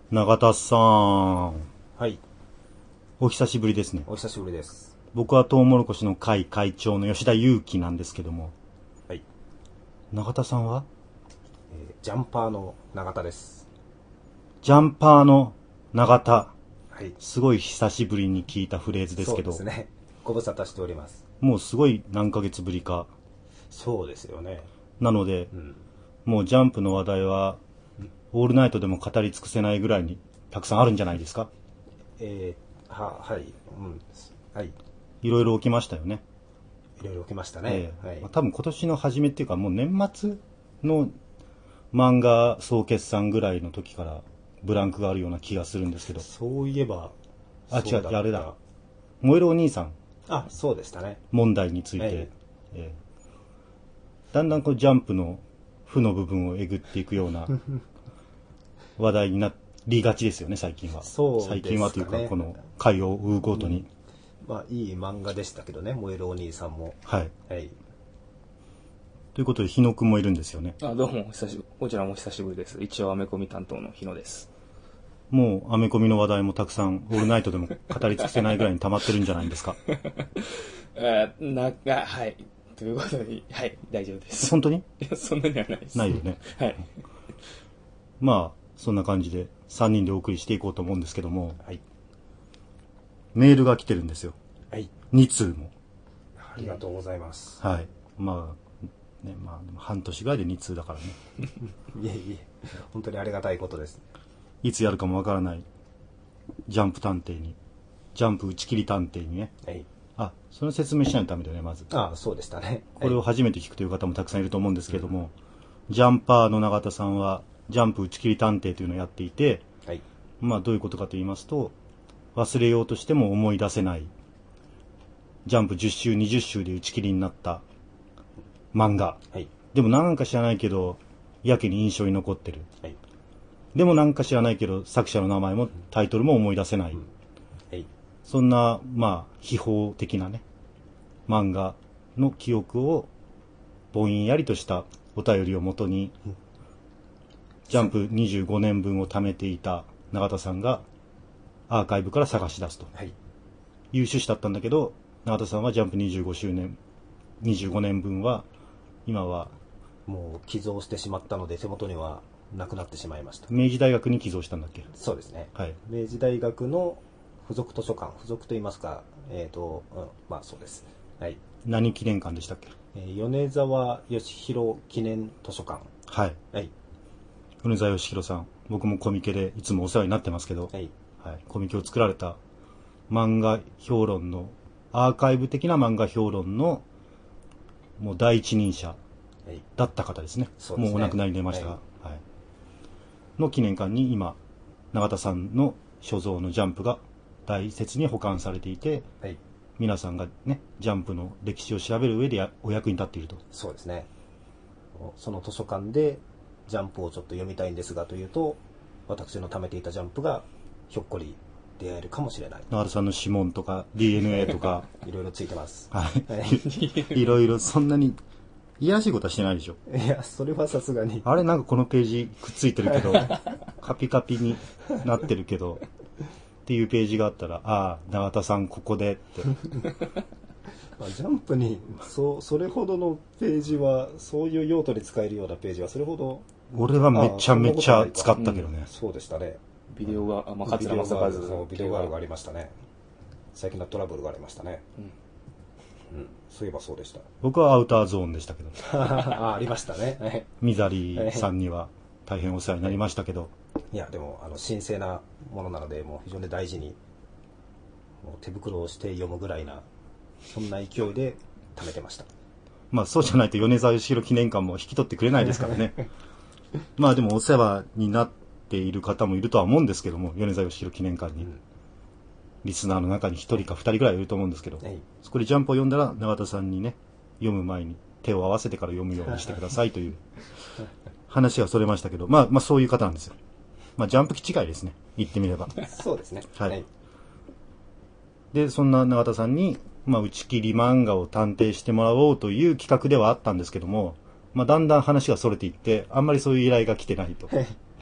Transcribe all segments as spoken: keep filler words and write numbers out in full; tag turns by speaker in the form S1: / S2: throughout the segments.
S1: 永田さん。
S2: はい。
S1: お久しぶりですね。
S2: お久しぶりです。
S1: 僕はトウモロコシの会会長の吉田裕樹なんですけども。
S2: はい。
S1: 永田さんは、
S2: えー、ジャンパーの永田です。
S1: ジャンパーの永田。
S2: はい。
S1: すごい久しぶりに聞いたフレーズですけど。
S2: そうですね。ご無沙汰しております。
S1: もうすごい何ヶ月ぶりか。
S2: そうですよね。
S1: なので、
S2: うん、
S1: もうジャンプの話題は、オールナイトでも語り尽くせないぐらいにたくさんあるんじゃないですか。
S2: えー、は、はい。うん。はい。
S1: いろいろ起きましたよね。
S2: いろいろ起きましたね。
S1: ええ、
S2: はい。
S1: まあ、多分今年の初めっていうかもう年末の漫画総決算ぐらいの時からブランクがあるような気がするんですけど。
S2: そういえば、
S1: あ、違う、あれだ。
S2: 燃
S1: 燃えるお兄さん。
S2: あ、そうでしたね。
S1: 問題について、ええ、だんだんこうジャンプの負の部分をえぐっていくような話題になりがちですよね、最近は。
S2: そうですかね。
S1: 最近はというか、この回を追うごとに。
S2: うん、まあ、いい漫画でしたけどね、燃えるお兄さんも。
S1: はい。
S2: はい。
S1: ということで、日野くんもいるんですよね。
S3: あ、どうも、久しぶり。こちらも久しぶりです。一応、アメコミ担当の日野です。
S1: もう、アメコミの話題もたくさん、オールナイトでも語り尽くせないぐらいに溜まってるんじゃないですか。
S3: あ、な、あ、はい。ということで、はい、大丈夫です。
S1: 本当に？
S3: いや、そんなにはないです。
S1: ないよね。
S3: はい。
S1: まあ、そんな感じで、さんにんでお送りしていこうと思うんですけども、
S2: はい。
S1: メールが来てるんですよ。
S2: はい。
S1: に通も。
S2: ありがとうございます。
S1: はい。まあ、ね、まあ、半年ぐらいでに通だからね。
S2: いえいえ、本当にありがたいことです。
S1: いつやるかもわからない、ジャンプ探偵に、ジャンプ打ち切り探偵にね。
S2: はい。
S1: あ、その説明しないとダメだよね、まず。
S2: ああ、そうでしたね。
S1: これを初めて聞くという方もたくさんいると思うんですけども、うん、ジャンパーの永田さんは、ジャンプ打ち切り探偵というのをやっていて、
S2: はい。
S1: まあどういうことかと言いますと、忘れようとしても思い出せない、ジャンプじゅっ週、にじゅっ週で打ち切りになった漫画。
S2: はい。
S1: でもなんか知らないけど、やけに印象に残ってる。
S2: はい。
S1: でもなんか知らないけど、作者の名前もタイトルも思い出せない。うん、
S2: はい。
S1: そんな、まあ、秘宝的なね、漫画の記憶をぼんやりとしたお便りをもとに、うん、ジャンプにじゅうごねんぶんを貯めていた永田さんがアーカイブから探し出すと、はい、いう趣旨だったんだけど、永田さんはジャンプにじゅうごしゅうねん、にじゅうごねんぶんは今は
S2: もう寄贈してしまったので手元にはなくなってしまいました。
S1: 明治大学に寄贈したんだっけ？
S2: そうですね。
S1: はい。
S2: 明治大学の付属図書館、付属と言いますか、えっ、ー、と、うん、まあそうです。はい。
S1: 何記念館でしたっけ？
S2: えー、米沢義弘記念図書館。
S1: はい。
S2: はい。
S1: 米沢義弘さん、僕もコミケでいつもお世話になってますけど、はい。はい、コミケを作られた漫画評論の、アーカイブ的な漫画評論の、もう第一人者だった方ですね。はい、もうお亡くなりになりましたが、はいはい、の記念館に今、永田さんの所蔵のジャンプが大切に保管されていて、はい、皆さんがね、ジャンプの歴史を調べる上でお役に立っていると。
S2: そうですね。その図書館でジャンプをちょっと読みたいんですがというと、私の貯めていたジャンプがひょっこり出会えるかもしれない。
S1: 永田さんの指紋とか ディーエヌエー とか
S2: いろいろついてます。
S1: はい。いろいろそんなにいやらしいことはしてないでしょ。
S2: いや、それはさすがに。
S1: あれなんかこのページくっついてるけど、カピカピになってるけど、っていうページがあったら、ああ、永田さんここでって。
S2: ジャンプにそそれほどのページは、そういう用途に使えるようなページはそれほど。
S1: 俺はめちゃめちゃ使ったけどね。
S2: うん、そうでしたね。
S3: ビデオが、あ、まあ、桂正和の
S2: ビデオガールがありましたね。最近のトラブルがありましたね。うん。うん、そういえばそうでした。
S1: 僕はアウターゾーンでしたけど。
S2: あ、ありましたね。
S1: ミザリーさんには大変お世話になりましたけど。
S2: いや、でも、あの、神聖なものなので、もう非常に大事に、もう手袋をして読むぐらいな、そんな勢いで貯めてました。
S1: まあ、そうじゃないと米沢義弘記念館も引き取ってくれないですからね。まあでもお世話になっている方もいるとは思うんですけども、米沢義弘記念館に、うん、リスナーの中に一人か二人ぐらいいると思うんですけど、はい、そこでジャンプを読んだら永田さんにね、読む前に手を合わせてから読むようにしてくださいという話がそれましたけど、まあまあそういう方なんですよ。まあジャンプ機違いですね、言ってみれば。
S2: そうですね。
S1: はい。はい、でそんな永田さんに、まあ、打ち切り漫画を探偵してもらおうという企画ではあったんですけども、まあ、だんだん話がそれていって、あんまりそういう依頼が来てないと。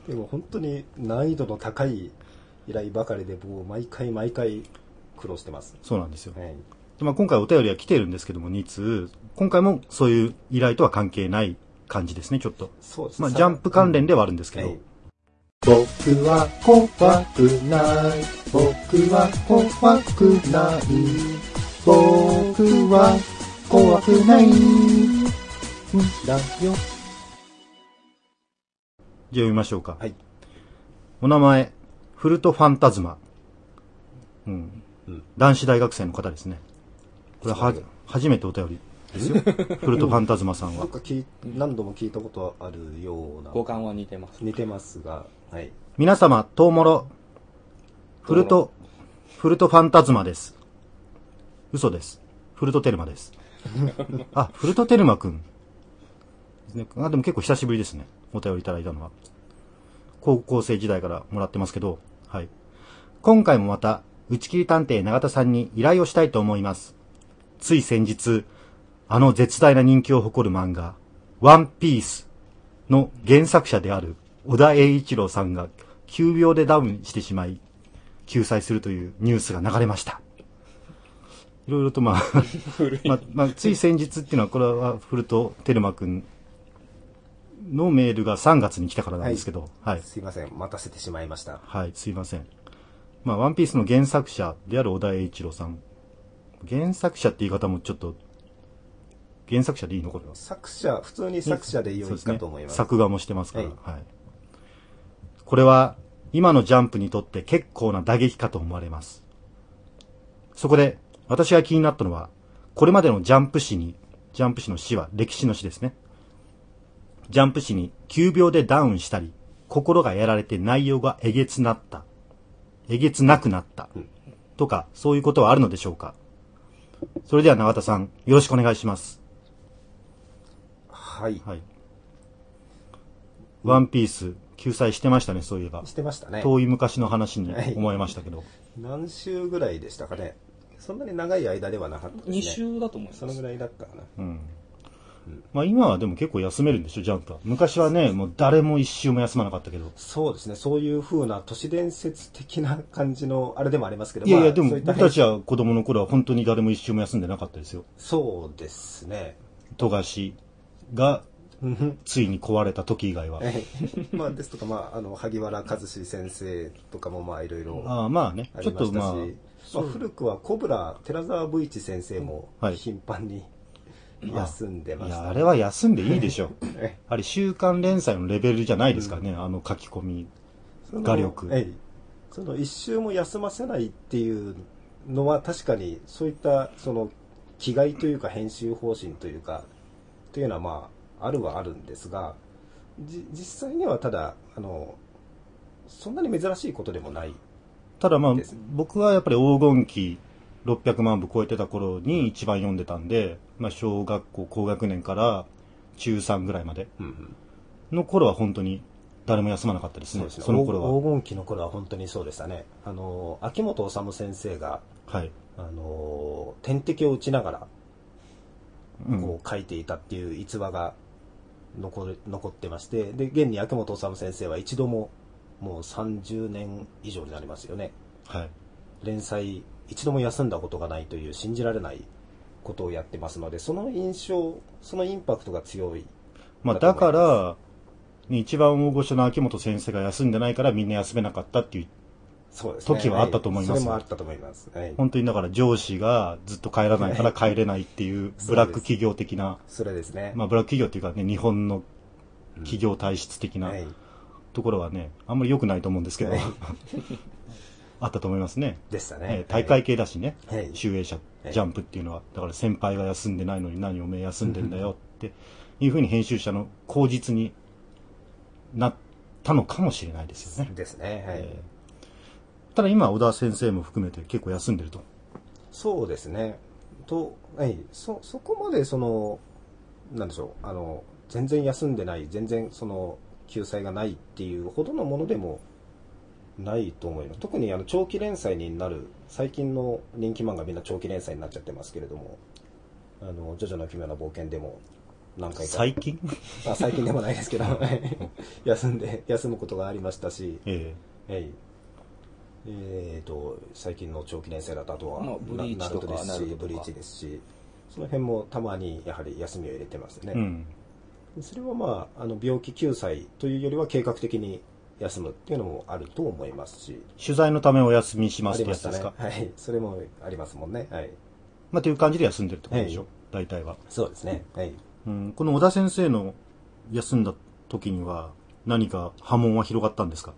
S2: でも本当に難易度の高い依頼ばかりで、もう毎回毎回苦労してます。
S1: そうなんですよ。
S2: はい、
S1: でまあ、今回お便りは来てるんですけども、に通。今回もそういう依頼とは関係ない感じですね、ちょっと。
S2: そうです。
S1: まあ、ジャンプ関連ではあるんですけど。うん、はい、
S2: 僕は怖くない。僕は怖くない。僕は怖くないんだよ。じゃあ
S1: 読みましょうか。
S2: はい。
S1: お名前、フルトファンタズマ。うん。うん、男子大学生の方ですね。これはは初めてお便りですよ。フルトファンタズマさんは。
S2: なんか聞何度も聞いたことあるような。
S3: 五感は似てます。
S2: 似てますが、はい。
S1: 皆様、トウモロ、フルト、フルトファンタズマです。嘘です。フルトテルマです。あ、フルトテルマくん。あ、でも結構久しぶりですね。お便りいただいたのは。高校生時代からもらってますけど、はい。今回もまた、打ち切り探偵永田さんに依頼をしたいと思います。つい先日、あの絶大な人気を誇る漫画、ワンピースの原作者である小田栄一郎さんが急病でダウンしてしまい、救済するというニュースが流れました。いろいろとまあ、まあ、まあ、つい先日っていうのは、これはフルトテルマくんのメールがさんがつに来たからなんですけど、はい。はい、
S2: すいません、待たせてしまいました。
S1: はい、すいません。まあ、ワンピースの原作者である小田栄一郎さん。原作者って言い方もちょっと、原作者でいいのこれは。
S2: 作者、普通に作者で良いかと思います。
S1: ね、作画もしてますから、はい、はい。これは、今のジャンプにとって結構な打撃かと思われます。そこで、私が気になったのは、これまでのジャンプ誌に、ジャンプ誌の誌は歴史の誌ですね。ジャンプ誌に急病でダウンしたり、心がやられて内容がえげつなった。えげつなくなった。とか、そういうことはあるのでしょうか。それでは永田さん、よろしくお願いします。
S2: はい。はい。
S1: ワンピース、救済してましたね、そういえば。
S2: してましたね。
S1: 遠い昔の話に思えましたけど。はい、
S2: 何週ぐらいでしたかね。そんなに長い間ではなかったですね。
S3: に週だと思います。
S2: そのぐらいだったかな。うん。
S1: うん、まあ今はでも結構休めるんでしょ、ジャンプは。昔はね、もう誰も一週も休まなかったけど。
S2: そうですね、そういう風な都市伝説的な感じのあれでもありますけど。
S1: いやいや、まあ、でも僕たちは子供の頃は本当に誰も一週も休んでなかったですよ。
S2: そうですね。
S1: 富樫が、ついに壊れた時以外は。
S2: まあですとか、まあ、あの、萩原和志先生とかもまあいろいろ。
S1: ああ、まあね、ちょっとまあ。
S2: まあ、古くはコブラ、寺澤武一先生も頻繁に、はい休んでました、ね、
S1: いや、あれは休んでいいでしょ。あれ、週刊連載のレベルじゃないですからね、うん、あの書き込み、画力。
S2: えい、その一週も休ませないっていうのは確かに、そういった、その、気概というか編集方針というか、というのはまあ、あるはあるんですが、じ実際にはただ、あの、そんなに珍しいことでもない。
S1: ただまあ、僕はやっぱり黄金期、ろっぴゃくまんぶ超えてた頃に一番読んでたんで、まあ、小学校高学年から中さんぐらいまでの頃は本当に誰も休まなかったですね。そうですね、その頃は。
S2: 黄金期の頃は本当にそうでしたね。あの秋元治先生が、はい、あの点滴を打ちながらこう書いていたっていう逸話が残る残ってまして、で現に秋元治先生は一度ももうさんじゅうねん以上になりますよね。はい、連載一度も休んだことがないという信じられないことをやってますので、その印象、そのインパクトが強い。
S1: まあだから、一番大御所の秋元先生が休んでないからみんな休めなかったっていう時はあったと思います。
S2: それもあったと思います。
S1: はい、本当にだから上司がずっと帰らないから帰れないっていうブラック企業的な。
S2: それですね。
S1: まあブラック企業っていうかね、日本の企業体質的なところはね、あんまり良くないと思うんですけど。はいあったと思いますね。
S2: でしたね。
S1: えー、大会系だしね、
S2: はい、
S1: 集英社、はい、ジャンプっていうのは。だから先輩が休んでないのに何おめえ休んでんだよっていうふうに編集者の口実になったのかもしれないですよね。
S2: ですね。はい、え
S1: ー、ただ今、小田先生も含めて結構休んでると。
S2: そうですね。と、はい、そ、そこまでその、なんでしょう、あの、全然休んでない、全然その、救済がないっていうほどのものでも、ないと思います。特にあの長期連載になる最近の人気漫画みんな長期連載になっちゃってますけれども、あのジョジョの奇妙な冒険でも何回か。
S1: 最近
S2: あ最近でもないですけど、休んで、休むことがありましたし、ええええー、と最近の長期連載だとあとは、
S3: まあ、ブリーチとか
S2: ナルトですし、ブリーチですし、その辺もたまにやはり休みを入れてますね。うん、それはまあ、あの病気救済というよりは計画的に休むっていうのもあると思いますし。
S1: 取材のためお休みしますってやつですか？
S2: ね、はい。それもありますもんね。はい。
S1: まあ、という感じで休んでるってことでしょ、はい、大体は。
S2: そうですね。はい。
S1: うん、この小田先生の休んだ時には何か波紋は広がったんですか？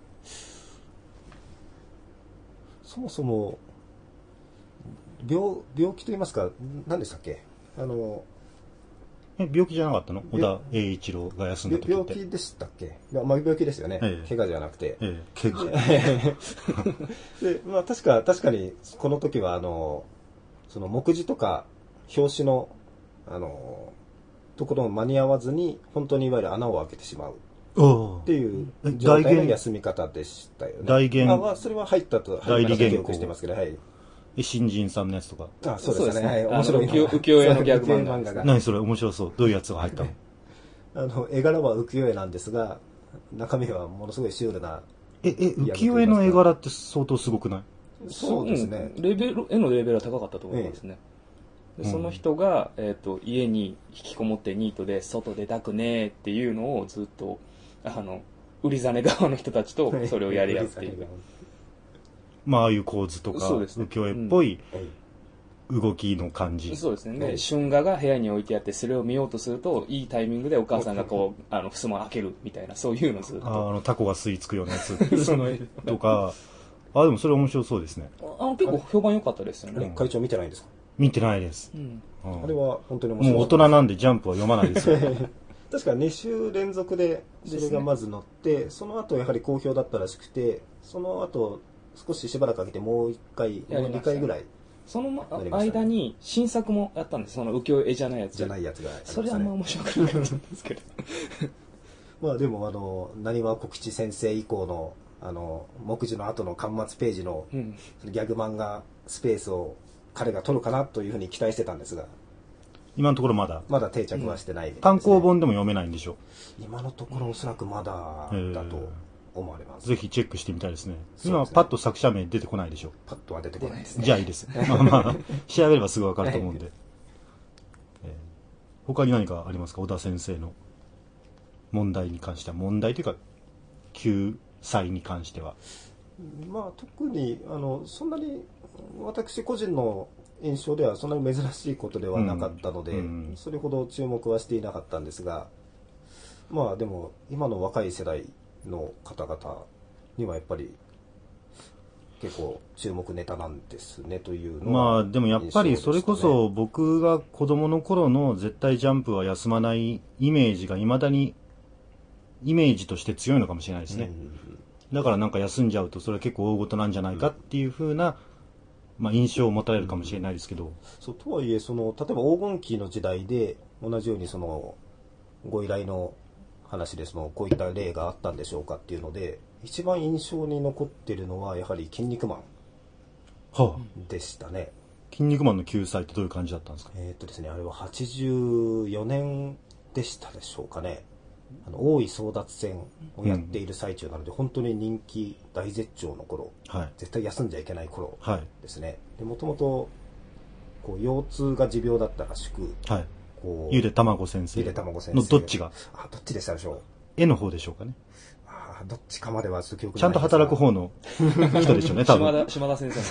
S2: そもそも、病、病気と言いますか、何でしたっけ？あの、
S1: え、病気じゃなかったの？小田栄一郎が休んだ時って。
S2: 病気でしたっけ？まあ、病気ですよね。ええ、怪我じゃなくて。え
S1: え、怪我。
S2: で、まあ、確か、確かに、この時は、あの、その、目次とか、表紙の、あの、ところも間に合わずに、本当にいわゆる穴を開けてしまう。っていう状態の休み方でしたよね。
S1: 大言。
S2: まあ、それは入ったと、
S1: 代理原稿
S2: してますけど、はい。
S1: 新人さんのやつとか。
S2: あ、そうですね。はい。面白い。
S3: 浮世絵のギャグ漫画
S1: が。何それ面白そう。どういうやつが入ったの？
S2: あの、絵柄は浮世絵なんですが、中身はものすごいシュールな。
S1: え、え、浮世絵の絵柄って相当すごくない？
S2: そうですね。
S3: レベル、絵のレベルは高かったと思いますね。でその人が、えっと、家に引きこもってニートで、外出たくねえっていうのをずっと、あの、売り実側の人たちとそれをやり合うっていう。
S1: まあ、ああいう構図とか、ね、浮世絵っぽい動きの感じ。
S3: そうですね。で、春画が部屋に置いてあって、それを見ようとすると、いいタイミングでお母さんがこう、あの、襖を開けるみたいな、そういうのずっと。
S1: ああの、タコが吸い付くようなやつ。その絵とか、あ、でもそれ面白そうですね。
S3: あの、結構評判良かったですよね。
S2: 会長見てないんですか？
S1: 見てないです。
S2: うん。あれは本当に面白い。
S1: もう大人なんでジャンプは読まないですよ。
S2: 確かに週連続でそれがまず載って、ね、その後やはり好評だったらしくて、その後少ししばらくかけてもう一回、もう二回ぐらい。
S3: その間に新作もやったんです。その浮世絵じゃないやつ。
S2: じゃないやつが、ね。
S3: それはあんま面白くなかったんですけど。
S2: まあでもあの、なにわ小吉先生以降の、あの、目次の後の巻末ページのギャグ漫画スペースを彼が取るかなというふうに期待してたんですが、
S1: 今のところまだ
S2: まだ定着はしてない、ね、
S1: うん、単行本でも読めないんでしょ？
S2: 今のところおそらくまだだと思われます。
S1: ぜひチェックしてみたいですね。今パッと作者名出てこないでしょ？
S2: パッとは出てこないですね。
S1: じゃあいいです。まあまあ調べればすぐわかると思うんで、えー、他に何かありますか？小田先生の問題に関しては。問題というか救済に関しては。
S2: まあ特にあのそんなに私個人の印象ではそんなに珍しいことではなかったので、うんうん、それほど注目はしていなかったんですが、まあでも今の若い世代の方々にはやっぱり結構注目ネタなんですねというのは、
S1: まあでもやっぱりそれこそ僕が子供の頃の絶対ジャンプは休まないイメージが未だにイメージとして強いのかもしれないですね、うん、だからなんか休んじゃうとそれは結構大事なんじゃないかっていう風な、まあ、印象を持たれるかもしれないですけど、うん、
S2: そうとはいえその例えば黄金期の時代で同じようにそのご依頼の話でそのこういった例があったんでしょうかっていうので一番印象に残っているのはやはり筋肉マンでしたね、は
S1: あ、筋肉マンの救済ってどういう感じだったんですか？
S2: えー、っとですねあれははちじゅうよねんでしたでしょうかね。あの大井争奪戦をやっている最中なので、うん、本当に人気大絶頂の頃、はい、絶対休んじゃいけない頃ですね、はい、でもともとこう腰痛が持病だったらしく、はい、
S1: こうゆでたまご先生のどっちが
S2: あどっちでしたでしょう？
S1: 絵の方でしょうかね。
S2: あどっちかまではちょっと記憶
S1: ない。ちゃんと働く方の人でしょうね多分。
S3: 島田島田先生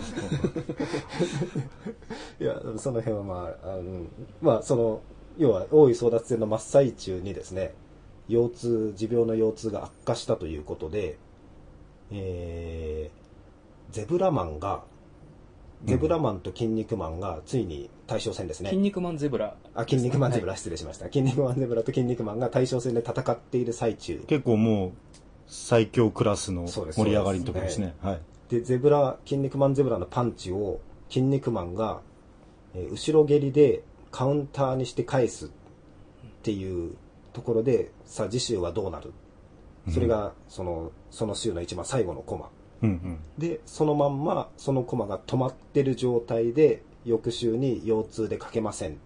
S2: いやその辺はまああのまあその要は大井争奪戦の真っ最中にですね腰痛持病の腰痛が悪化したということで、えー、ゼブラマンがゼブラマンと筋肉マンがついに大将戦ですね。
S3: 筋肉マンゼブラ、
S2: あ筋肉マンゼブラ、はい、失礼しました。筋肉マンゼブラと筋肉マンが大将戦で戦っている最中。
S1: 結構もう最強クラスの盛り上がりのところですね。はい。
S2: でゼブラ筋肉マンゼブラのパンチを筋肉マンが、えー、後ろ蹴りでカウンターにして返すっていうところでさあ次週はどうなる、それがそのその週の一番最後のコマ、うんうん、でそのまんまそのコマが止まってる状態で翌週に腰痛で書けませんっ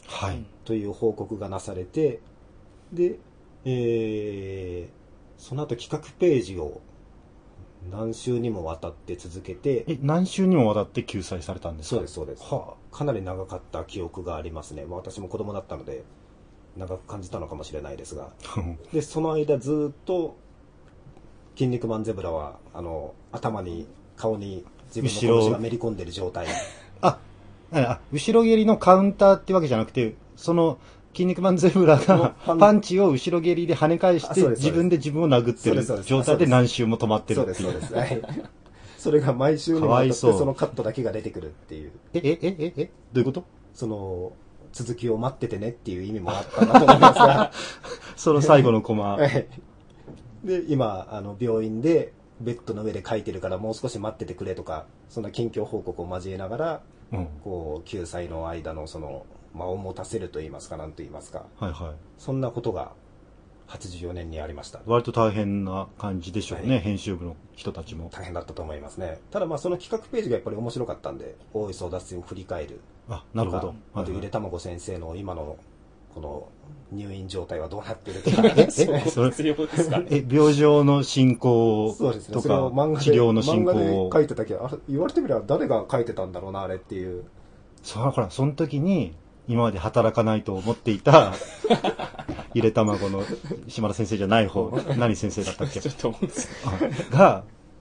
S1: はい、
S2: という報告がなされて、で、えー、その後企画ページを何週にもわたって続けて、
S1: え、何週にもわたって救済されたんですか？
S2: そうです、そうです。はあ、かなり長かった記憶がありますね。まあ、私も子供だったので、長く感じたのかもしれないですが。で、その間ずっと、筋肉マンゼブラは、あの、頭に、顔に自分の拳がめり込んでる状態。
S1: あ、あ、後ろ蹴りのカウンターってわけじゃなくて、その、筋肉マンゼブラがパンチを後ろ蹴りで跳ね返して、自分で自分を殴ってる状態で何周も止まってるっていう。
S2: そうです、そうです。はい。それが毎週にわたってそのカットだけが出てくるっていう。
S1: え、え、え、え、え、どういうこと？
S2: その、続きを待っててねっていう意味もあったんだと思いますが。
S1: その最後のコマ。
S2: はい。で、今、あの、病院で、ベッドの上で書いてるからもう少し待っててくれとか、そんな近況報告を交えながら、うん、こう、救済の間のその、間を持たせると言いますか、なんと言いますか。
S1: はいはい。
S2: そんなことが、はちじゅうよねんにありました。
S1: 割と大変な感じでしょうね、はい、編集部の人たちも。
S2: 大変だったと思いますね。ただまあその企画ページがやっぱり面白かったんで、大磯脱線を振り返る。
S1: あ、なるほど。
S2: あとゆでたまご先生の今の、この入院状態はどうなってるとか。
S3: え、それ必要ですかね。
S1: え、病状の進行とか、治療の進行を。
S2: 漫画で書いてたけど、あれ言われてみれば誰が書いてたんだろうな、あれっていう。
S1: そう、ほら、その時に、今まで働かないと思っていた、ゆで卵の島田先生じゃない方、何先生だったっけ
S3: ちょっと思うんです
S1: が、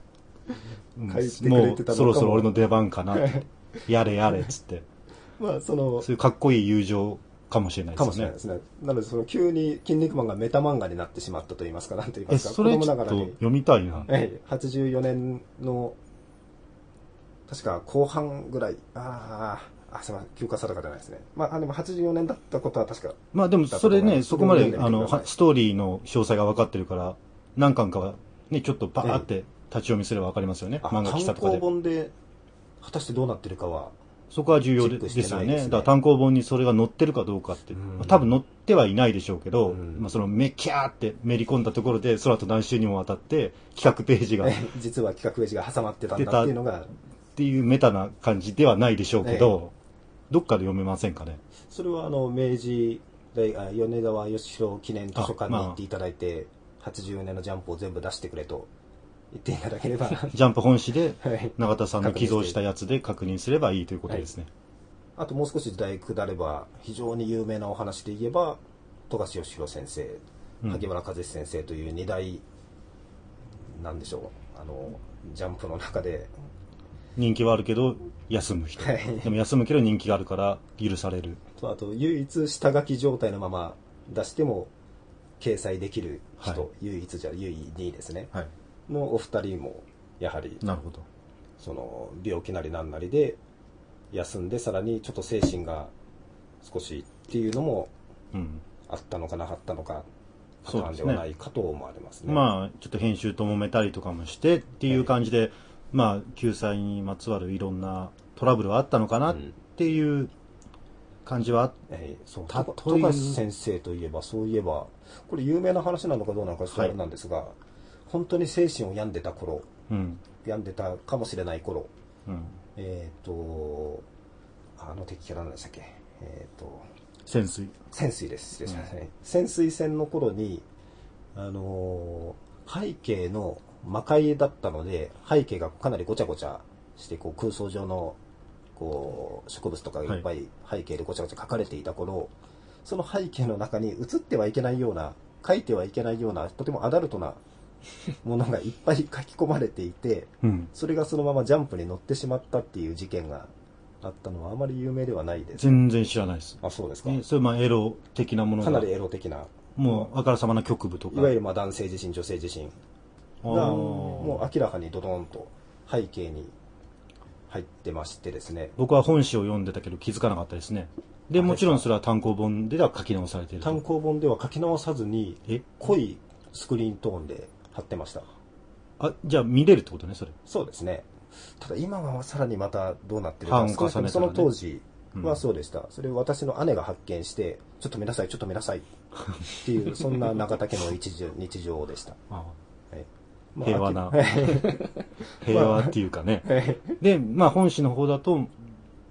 S1: もうそろそろ俺の出番かなって、やれやれっつって。
S2: まあその、
S1: そういうかっこいい友情かもしれないですね。
S2: かもしれないですね。なのでその急に筋肉マンがメタ漫画になってしまったと言いますか、なんと言いますか。
S1: え、それちょっと読みたいな。
S2: はい。はちじゅうよねんの、確か後半ぐらい、ああ、あ、すみません、休暇定かじゃないですね。まあ、でもはちじゅうよねんだったことは確か。
S1: まあでもそれね、そこまで、あの、ストーリーの詳細が分かってるから、何巻かはね、ちょっとバーって立ち読みすれば分かりますよね。漫画喫茶とかで。
S2: 単行本で、果たしてどうなってるかは。
S1: そこは重要ですよね。だから単行本にそれが載ってるかどうかって。まあ、多分載ってはいないでしょうけど、まあそのめキャーってめり込んだところで、空と何週にもわたって企画ページが。
S2: 実は企画ページが挟まってたんだっていうのが。
S1: っていうメタな感じではないでしょうけど、ええ、どっかで読めませんかね。
S2: それはあの明治大米沢義弘記念図書館に行っていただいて、まあ、はちじゅうよねんのジャンプを全部出してくれと言っていただければ
S1: ジャンプ本誌で永田さんの寄贈したやつで確認すればいいということですね。
S2: はい、あともう少し時代下れば非常に有名なお話で言えば富樫義弘先生、うん、萩原和志先生という二大なんでしょう、あのジャンプの中で
S1: 人気はあるけど休む人、はい、でも休むけど人気があるから許される。
S2: あと唯一下書き状態のまま出しても掲載できる人、はい、唯一じゃ唯二ですね、はい、のお二人もやはり
S1: なるほど、
S2: その病気なりなんなりで休んで、さらにちょっと精神が少しっていうのもあったのかなかったのかパターンではないかと思われますね。
S1: まあちょっと編集と揉めたりとかもしてっていう感じで、はい、まあ救済にまつわるいろんなトラブルはあったのかなっていう感じはあっ、
S2: うん、えー、そう富樫先生といえばそういえばこれ有名な話なのかどうなのかそれなんですが、はい、本当に精神を病んでた頃、うん、病んでたかもしれない頃、うん、えっ、ー、とあの敵キャラなんでしたっけ、えっ、ー、と
S1: 潜水
S2: 潜水です、うん、潜水船の頃にあのー、背景の魔界だったので背景がかなりごちゃごちゃしてこう空想上のこう植物とかがいっぱい背景でごちゃごちゃ描かれていた頃、はい、その背景の中に映ってはいけないような描いてはいけないようなとてもアダルトなものがいっぱい書き込まれていて、うん、それがそのままジャンプに載ってしまったっていう事件があったのはあまり有名ではないです。
S1: 全然知らないです。
S2: あ、そうですか。
S1: えそれまあエロ的なものが
S2: かなりエロ的な、
S1: もうあからさまな局部とか
S2: いわゆるまあ男性自身女性自身がもう明らかにドドンと背景に入ってましてですね。
S1: 僕は本誌を読んでたけど気づかなかったですね。でもちろんそれは単行本では書き直されている。
S2: 単行本では書き直さずに濃いスクリーントーンで貼ってました。
S1: あ、じゃあ見れるってことね、それ。
S2: そうですね。ただ今はさらにまたどうなってるか、ね、その当時はそうでした、うん、それを私の姉が発見してちょっと見なさいちょっと見なさいっていうそんな永田家の日常、日常でした。ああ、はい
S1: まあ、平和な平和っていうかね、まあ、でまあ本誌の方だと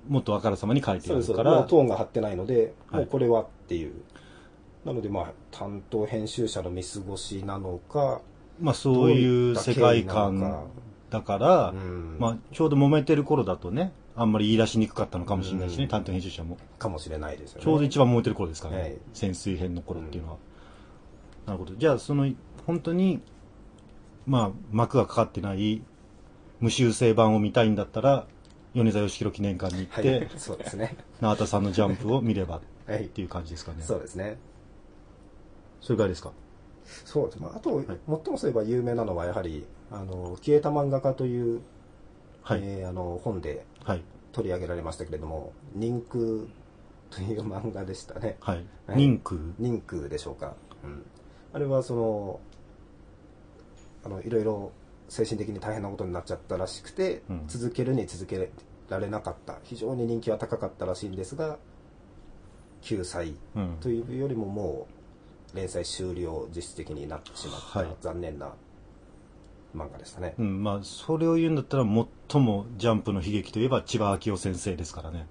S1: もっとあからさまに書いてあるから。
S2: そうです。もうトーンが張ってないので、はい、もうこれはっていう。なのでまあ、担当編集者の見過ごしなのか、
S1: まあそういう世界観だから、うん、まあちょうど揉めてる頃だとね、あんまり言い出しにくかったのかもしれないしね、うん、担当編集者も。
S2: かもしれないですよね。
S1: ちょうど一番揉めてる頃ですからね、はい、潜水編の頃っていうのは。うん、なるほど。じゃあその、本当に、まあ幕がかかってない無修正版を見たいんだったら、米沢義弘記念館に行って、はい、
S2: そうですね。
S1: 永田さんのジャンプを見ればっていう感じですかね。
S2: はい、そうですね。
S1: それぐらいですか。
S2: そうですね。あと、はい、最もそういえば有名なのはやはり、あの、消えた漫画家という、はい、えー、あの、本で取り上げられましたけれども、人空という漫画でしたね。
S1: はい。はい、人空
S2: 人空でしょうか。うん。あれはその、あの、いろいろ精神的に大変なことになっちゃったらしくて、うん、続けるに続けられなかった。非常に人気は高かったらしいんですが、救済というよりももう、連載終了実質的になってしまった、はい、残念な漫画でしたね。
S1: うん、まあそれを言うんだったら最もジャンプの悲劇といえば千葉明夫先生ですからね。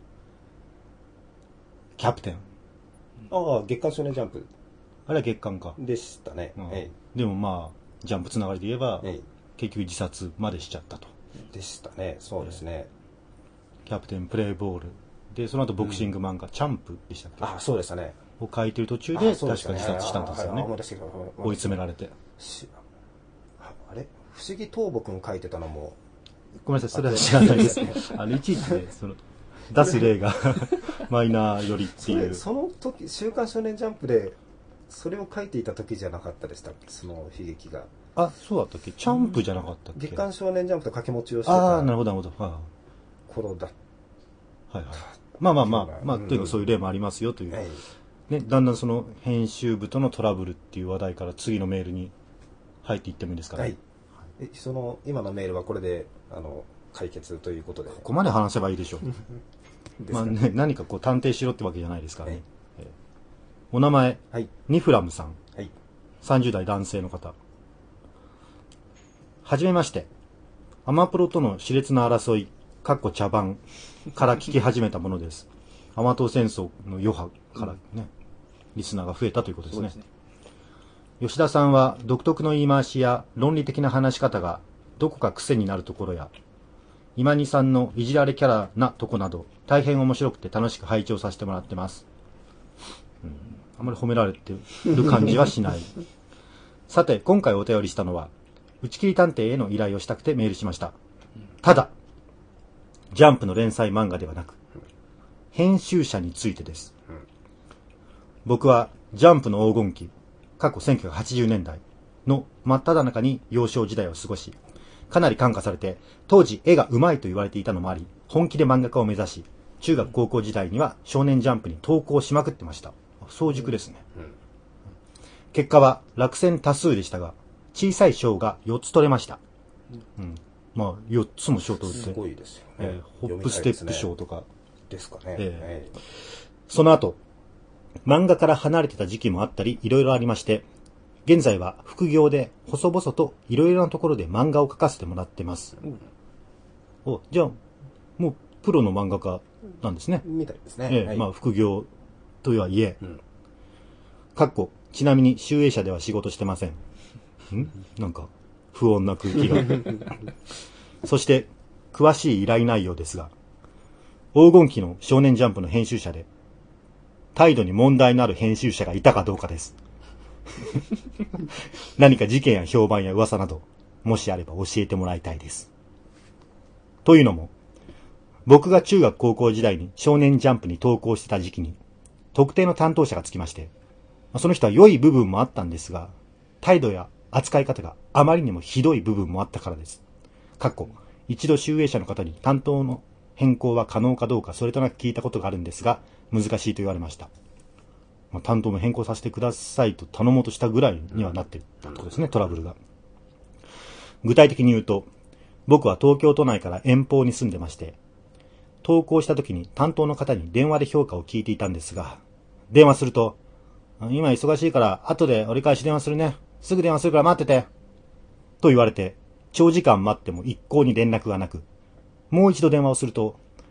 S1: キャプテン。
S2: ああ、月刊少年ジャンプ。
S1: あれは月刊か。
S2: でしたね。
S1: うんええ、でもまあジャンプつながりで言えば、ええ、結局自殺までしちゃったと。
S2: でしたね。そうですね。え
S1: え、キャプテンプレイボールでその後ボクシング漫画、うん、チャンプでしたっけ。
S2: ああ、そうでしたね。
S1: を書いてる途中で確か自殺したんですよね。追い詰められて。
S2: あれ不思議東母くん書いてたのも。
S1: ごめんなさい、それは知らないです。あのいちいちね、その出す例がマイナーよりっていう。
S2: その時、週刊少年ジャンプでそれを書いていた時じゃなかったでしたっけ、その悲劇が。
S1: あ、そうだったっけ。チャンプじゃなかったっけ。
S2: 月刊少年ジャンプと掛け持ちをしてた。
S1: ああ、なるほどなるほど。は
S2: あ、頃だ。
S1: はいはい。まあまあまあまあ、というかそういう例もありますよという。はい、ね、だんだんその編集部とのトラブルっていう話題から次のメールに入っていってもいいですかね。はい。
S2: えその今のメールはこれであの解決ということで。
S1: ここまで話せばいいでしょう。まあね、何かこう探偵しろってわけじゃないですからね。はい、えー、お名前、はい、ニフラムさん、はい、さんじゅう代男性の方。はじめまして。アマプロとの熾烈な争い、かっこ茶番から聞き始めたものです。アマト戦争の余波からね、うん、リスナーが増えたということですね。そうですね。吉田さんは独特の言い回しや論理的な話し方がどこか癖になるところや、今にさんのいじられキャラなとこなど大変面白くて楽しく拝聴させてもらってます。うん、あまり褒められてる感じはしない。さて、今回お便りしたのは、打ち切り探偵への依頼をしたくてメールしました。ただ、ジャンプの連載漫画ではなく、編集者についてです。僕はジャンプの黄金期、過去せんきゅうひゃくはちじゅうねんだいの真っ只中に幼少時代を過ごし、かなり感化されて、当時絵が上手いと言われていたのもあり、本気で漫画家を目指し、中学高校時代には少年ジャンプに投稿しまくってました。早熟ですね。うんうん、結果は落選多数でしたが、小さい賞がよっつ取れました。うん、まあよっつも賞取って、
S2: すごいですよね。
S1: えー、ホップステップ賞とか。
S2: ですかね。
S1: えー、その後、漫画から離れてた時期もあったり、いろいろありまして、現在は副業で細々といろいろなところで漫画を描かせてもらってます。うん、お、じゃあ、もうプロの漫画家なんですね。
S2: みたいですね。
S1: えーはい、まあ副業とはいえ、うん、かっこ、ちなみに集英社では仕事してません。んなんか、不穏な空気が。そして、詳しい依頼内容ですが、黄金期の少年ジャンプの編集者で、態度に問題のある編集者がいたかどうかです。何か事件や評判や噂など、もしあれば教えてもらいたいです。というのも、僕が中学高校時代に少年ジャンプに投稿してた時期に、特定の担当者がつきまして、その人は良い部分もあったんですが、態度や扱い方があまりにもひどい部分もあったからです。かっこ、一度集英社の方に担当の変更は可能かどうかそれとなく聞いたことがあるんですが、難しいと言われました。まあ、担当も変更させてくださいと頼もうとしたぐらいにはなっていたところですね、トラブルが。具体的に言うと、僕は東京都内から遠方に住んでまして、投稿した時に担当の方に電話で評価を聞いていたんですが、電話すると、今忙しいから後で折り返し電話するね。すぐ電話するから待ってて。と言われて、長時間待っても一向に連絡がなく、もう一度電話をすると、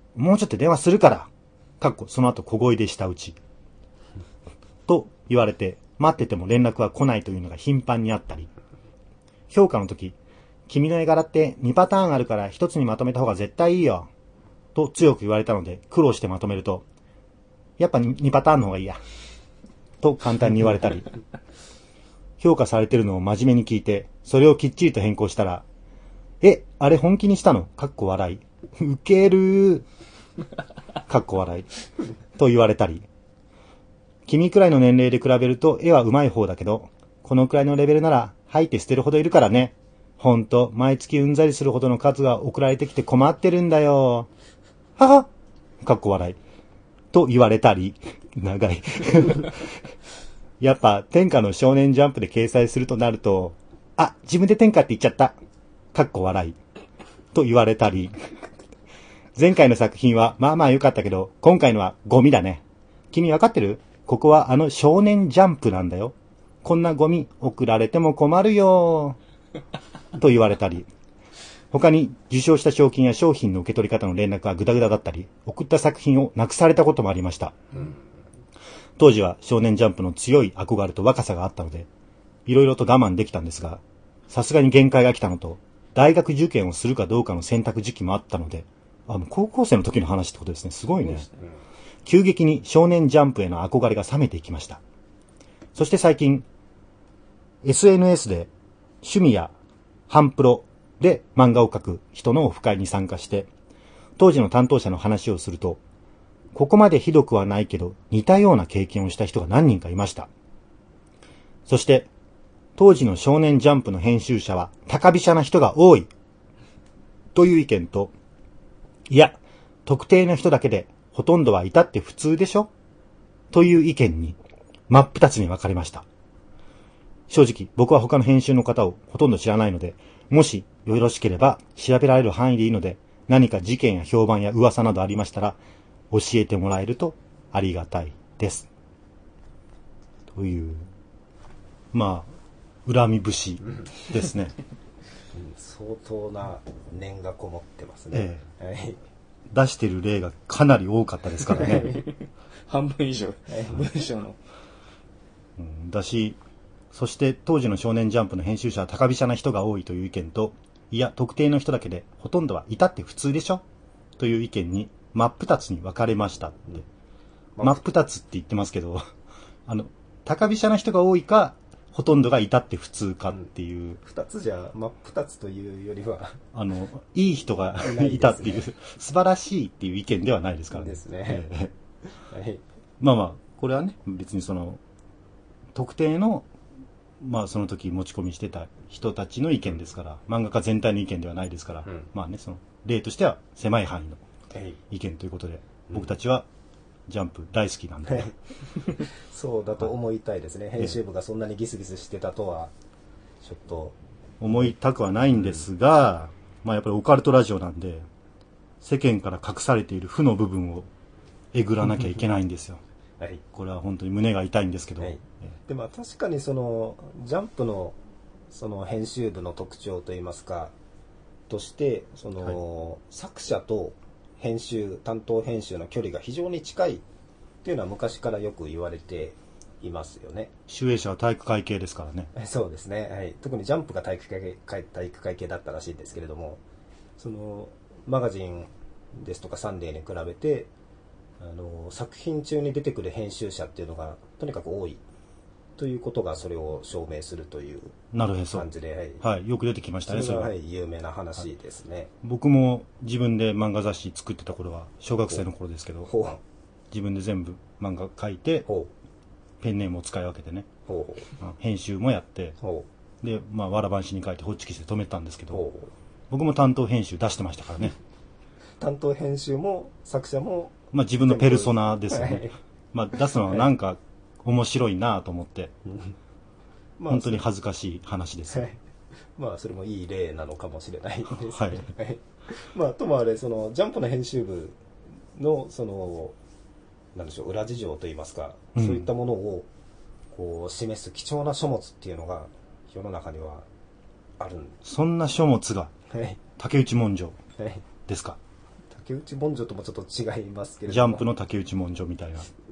S1: もうちょっと電話するから。かっこ、その後小声で舌打ち。と言われて、待ってても連絡は来ないというのが頻繁にあったり。評価の時、君の絵柄ってにパターンあるから一つにまとめた方が絶対いいよ。と強く言われたので苦労してまとめると、やっぱにパターンの方がいいや。と簡単に言われたり。評価されてるのを真面目に聞いて、それをきっちりと変更したら、え、あれ本気にしたの？かっこ笑い。ウケるー。かっこ笑い。と言われたり。君くらいの年齢で比べると絵は上手い方だけど、このくらいのレベルなら吐いて捨てるほどいるからね。ほんと、毎月うんざりするほどの数が送られてきて困ってるんだよ。ははかっこ笑い。と言われたり。長い。やっぱ、天下の少年ジャンプで掲載するとなると、あ、自分で天下って言っちゃった。かっこ笑い。と言われたり。前回の作品はまあまあ良かったけど、今回のはゴミだね。君わかってる？ここはあの少年ジャンプなんだよ。こんなゴミ送られても困るよ。と言われたり。他に受賞した賞金や商品の受け取り方の連絡がグダグダだったり、送った作品をなくされたこともありました。うん、当時は少年ジャンプの強い憧れと若さがあったので、いろいろと我慢できたんですが、さすがに限界が来たのと、大学受験をするかどうかの選択時期もあったので、あの高校生の時の話ってことですね。すごいね。うん、急激に少年ジャンプへの憧れが冷めていきました。そして最近、エスエヌエス で趣味やハンプロで漫画を描く人のオフ会に参加して、当時の担当者の話をすると、ここまでひどくはないけど似たような経験をした人が何人かいました。そして、当時の少年ジャンプの編集者は高飛車な人が多いという意見と、いや、特定の人だけでほとんどはいたって普通でしょという意見に真っ二つに分かれました。正直僕は他の編集の方をほとんど知らないので、もしよろしければ調べられる範囲でいいので、何か事件や評判や噂などありましたら教えてもらえるとありがたいです。という、まあ恨み節ですね。
S2: 相当な念がこもってますね。ええ、はい、
S1: 出してる例がかなり多かったですからね。
S3: 半分以上文章の、
S1: うん、だし、そして当時の少年ジャンプの編集者は高飛車な人が多いという意見と、いや特定の人だけでほとんどはいたって普通でしょという意見に真っ二つに分かれましたって、うん、真っ二つって言ってますけど、あの高飛車な人が多いかほとんどがいたって普通かっていう、うん、
S2: 二つじゃ真っ二つというよりは
S1: あのいい人がいたっていう、ね、素晴らしいっていう意見ではないですからね。
S2: ですね。
S1: はい、まあまあこれはね、別にその特定のまあその時持ち込みしてた人たちの意見ですから、漫画家全体の意見ではないですから、うん、まあね、その例としては狭い範囲の意見ということで、うん、僕たちはジャンプ大好きなんで、
S2: そうだと思いたいですね。編集部がそんなにギスギスしてたとはちょっと
S1: 思いたくはないんですが、うん、まあやっぱりオカルトラジオなんで世間から隠されている負の部分をえぐらなきゃいけないんですよ。はい、これは本当に胸が痛いんですけど、はい、
S2: でまあ確かにそのジャンプのその編集部の特徴といいますかとしてその、はい、作者と編集担当編集の距離が非常に近いっていうのは昔からよく言われていますよね。
S1: 集英社は体育会系ですからね。
S2: そうですね、はい、特にジャンプが体育会系、体育会系だったらしいんですけれども、そのマガジンですとかサンデーに比べてあの作品中に出てくる編集者っていうのがとにかく多いということがそれを証明するという感じで、
S1: はい、はい、よく出てきましたね。
S2: それは、はい、有名な話ですね、はい、
S1: 僕も自分で漫画雑誌作ってた頃は小学生の頃ですけど、自分で全部漫画書いてペンネームを使い分けてね、ほうほう、編集もやって、で、まあ、わらばんしに書いてホッチキスで止めたんですけど、ほうほう、僕も担当編集出してましたからね。
S2: 担当編集も作者も
S1: まあ自分のペルソナですよね。はい、まあ出すのはなんか面白いなと思って、まあ、本当に恥ずかしい話です。はい、
S2: まあそれもいい例なのかもしれないですね。はい。まあともあれそのジャンプの編集部のそのなんでしょう裏事情といいますか、うん、そういったものをこう示す貴重な書物っていうのが世の中にはあるんです。
S1: そんな書物が、はい、竹内文書ですか。
S2: 竹内文書ともちょっと違いますけれども。
S1: ジャンプの竹内文書みたいな。
S2: うん、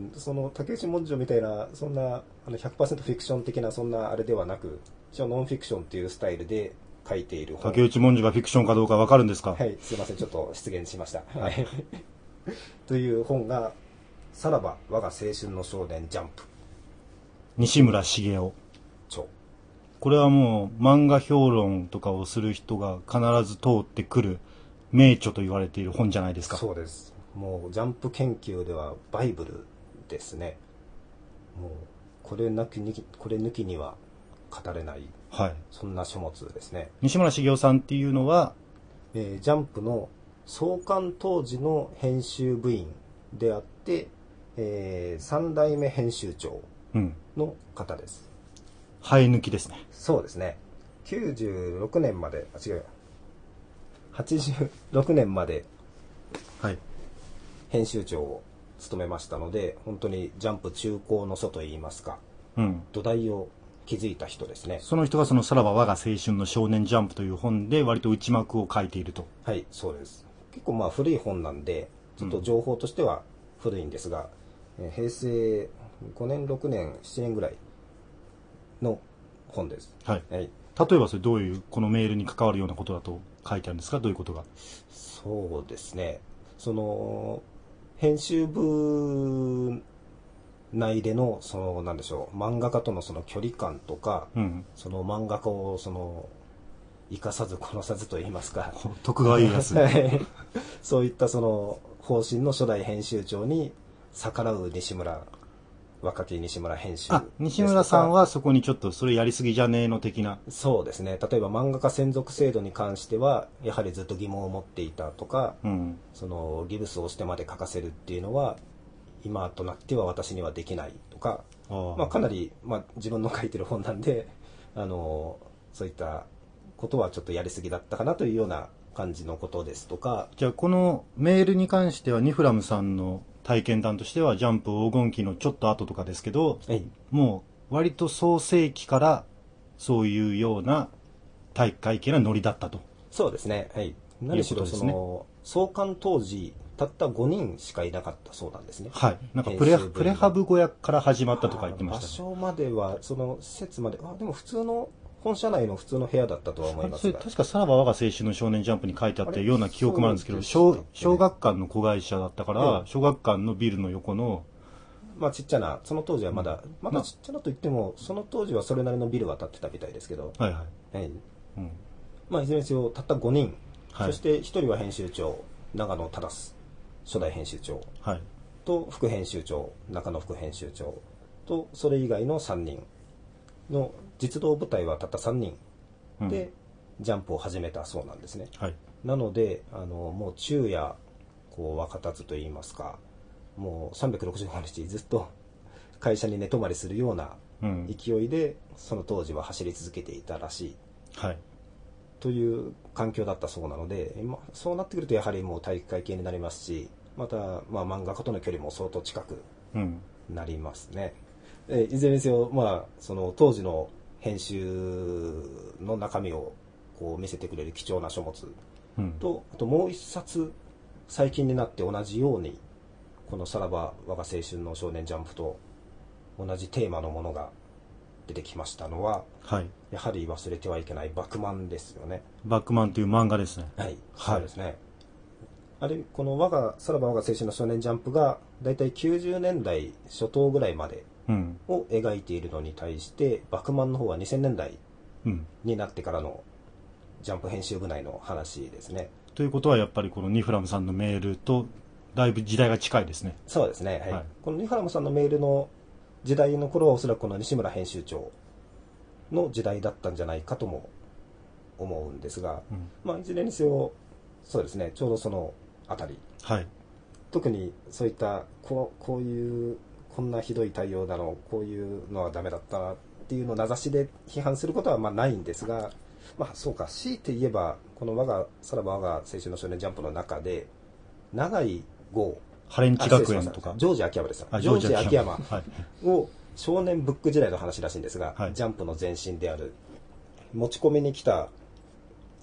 S2: その竹内文書みたいな、そんなあの ひゃくパーセント フィクション的なそんなあれではなく、一応ノンフィクションっていうスタイルで書いている本。
S1: 竹内文書がフィクションかどうかわかるんですか？
S2: はい、すいません、ちょっと失言しました。はい。という本が、さらば我が青春の少年ジャンプ。
S1: 西村茂雄。
S2: 著。
S1: これはもう漫画評論とかをする人が必ず通ってくる名著と言われている本じゃないですか。
S2: そうです。もうジャンプ研究ではバイブルですね。もうこれ抜きにこれ抜きには語れない、はい、そんな書物ですね。
S1: 西村茂雄さんっていうのは、
S2: えー、ジャンプの創刊当時の編集部員であって、えー、さん代目編集長の方です。
S1: 生え抜きですね。
S2: そうですね。きゅうじゅうろくねんまで、あ、違う。はちじゅうろくねんまで、はい。編集長を務めましたので、本当にジャンプ中高の祖といいますか、うん。土台を築いた人ですね。
S1: その人がそのさらば我が青春の少年ジャンプという本で割と内幕を書いていると。
S2: はい、そうです。結構まあ古い本なんで、ちょっと情報としては古いんですが、うん、平成ごねん、ろくねん、しちねんぐらいの本です。
S1: はい。はい、例えばそれどういう、このメールに関わるようなことだと書いてあるんですか？どういうことが？
S2: そうですね。その、編集部内での、その、なんでしょう、漫画家とのその距離感とか、うん、その漫画家を、その、生かさず殺さずと言いますか。
S1: 徳川家康。
S2: そういったその、方針の初代編集長に逆らう西村、若き西村編集。
S1: あ、西村さんはそこにちょっとそれやりすぎじゃねえの的な。
S2: そうですね。例えば漫画家専属制度に関しては、やはりずっと疑問を持っていたとか、うん、そのギブスをしてまで書かせるっていうのは、今となっては私にはできないとか、あまあかなり、まあ自分の書いてる本なんで、あの、そういったことはちょっとやりすぎだったかなというような感じのことですとか。
S1: じゃあこのメールに関してはニフラムさんの体験談としてはジャンプ黄金期のちょっと後とかですけど、はい、もう割と創世期からそういうような体育会系なノリだったと。
S2: そうですね。はい。何しろその創刊当時たったごにんしかいなかったそうなんですね。
S1: はい。なんかプレプレハブ小屋から始まったとか言ってましたね。
S2: 場所まではその施設まで、あでも普通の本社内の普通の部屋だったとは思いますが。
S1: 確かさらば我が青春の少年ジャンプに書いてあったような記憶もあるんですけど、小, 小学館の子会社だったから、うん、小学館のビルの横の、
S2: まあちっちゃな、その当時はまだ、まだちっちゃなと言っても、その当時はそれなりのビルは建ってたみたいですけど、はいはい。はい。うん、まあいずれにせよ、たったごにん、はい、そしてひとりは編集長、長野忠須、初代編集長、はい、と副編集長、中野副編集長、とそれ以外のさんにんの実動部隊はたったさんにんで、うん、ジャンプを始めたそうなんですね。はい、なので、あの、もう昼夜、こう、分かたずと言いますか、もうさんびゃくろくじゅうごにちずっと会社に寝泊まりするような勢いで、うん、その当時は走り続けていたらしい。はい。という環境だったそうなので、今そうなってくるとやはりもう体育会系になりますし、また、まあ漫画家との距離も相当近くなりますね。うん、えいずれにせよ、まあ、その当時の編集の中身をこう見せてくれる貴重な書物と、うん、あともう一冊最近になって同じようにこのさらば我が青春の少年ジャンプと同じテーマのものが出てきましたのは、はい、やはり忘れてはいけないバクマンですよね。
S1: バクマンという漫画ですね。
S2: はい、はい、そうですね。あれこの我がさらば我が青春の少年ジャンプがだいたいきゅうじゅうねんだい初頭ぐらいまでを描いているのに対して、うん、バクマンの方はにせんねんだいになってからのジャンプ編集部内の話ですね。
S1: ということはやっぱりこのニフラムさんのメールとだいぶ時代が近いですね。
S2: そうですね、はいはい、このニフラムさんのメールの時代の頃はおそらくこの西村編集長の時代だったんじゃないかとも思うんですが、うん、まあいずれにせよそうですね、ちょうどそのあたり、はい、特にそういったこう、こういうこんなひどい対応だの、こういうのはダメだったなっていうのを名指しで批判することはまあないんですが、まあそうか、強いて言えばこの我がさらば我が青春の少年ジャンプの中で永井豪、
S1: ハレンチ学園とか
S2: ジョージ秋山ですよ。ジョージ秋山を少年ブック時代の話らしいんですが、はい、ジャンプの前身である持ち込みに来た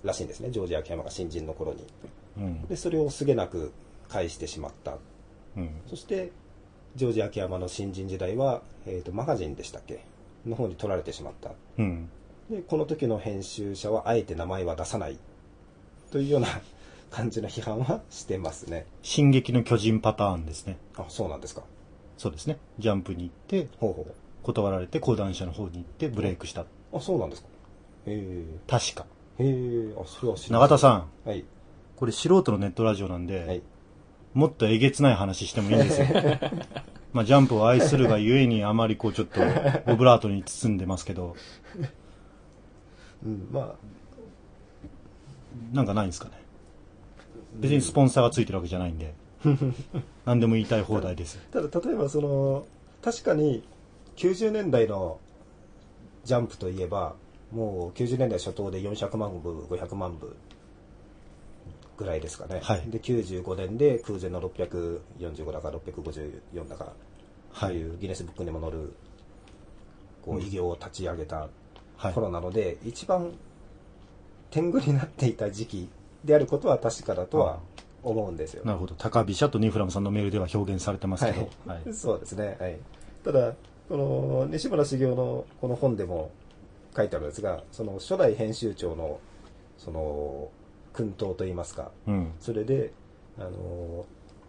S2: らしいんですね、ジョージ秋山が新人の頃に、うん、でそれをすげなく返してしまった、うん、そしてジョージ秋山の新人時代は、えーと、マガジンでしたっけの方に取られてしまった、うん、でこの時の編集者はあえて名前は出さないというような感じの批判はしてますね。
S1: 進撃の巨人パターンですね。
S2: あ、そうなんですか。
S1: そうですね。ジャンプに行ってほうほう断られて講談社の方に行ってブレイクした。
S2: あ、そうなんですか。へえ。
S1: 確か。
S2: へえ。あ、それは知ら
S1: ない。永田さん。
S2: はい。
S1: これ素人のネットラジオなんで、はい、もっとえげつない話してもいいんですよ。まあジャンプを愛するがゆえにあまりこうちょっとオブラートに包んでますけど。
S2: うん、まあ
S1: なんかないんですかね。別にスポンサーがついてるわけじゃないんで。何でも言いたい放題です。
S2: ただ例えばその確かにきゅうじゅうねんだいのジャンプといえばもうきゅうじゅうねんだい初頭でよんひゃくまんぶごひゃくまんぶぐらいですかね、はい、できゅうじゅうごねんで空前のろっぴゃくよんじゅうごだかろっぴゃくごじゅうよんだかというギネスブックにも載るこう偉業を立ち上げた頃なので、はい、一番天狗になっていた時期であることは確かだとは思うんですよ。
S1: なるほど。高飛車とニフラムさんのメールでは表現されてますけど、
S2: はいはい、そうですね、はい、ただこの西村茂雄のこの本でも書いてあるんですが、その初代編集長のその薫陶といいますか、うん、それであの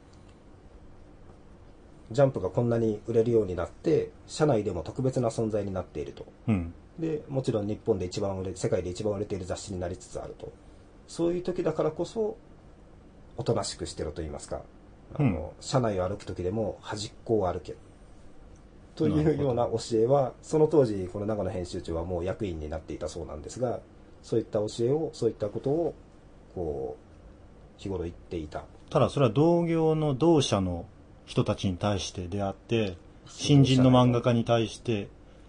S2: ジャンプがこんなに売れるようになって社内でも特別な存在になっていると、うん、でもちろん日本で一番売れ世界で一番売れている雑誌になりつつあると、そういう時だからこそおとなしくしてろと言いますか、あの、うん、社内を歩く時でも端っこを歩けというような教えはその当時この長野編集長はもう役員になっていたそうなんですが、そういった教えをそういったことをこう日頃言っていた。
S1: ただそれは同業の同社の人たちに対してであって新人の漫画家に対して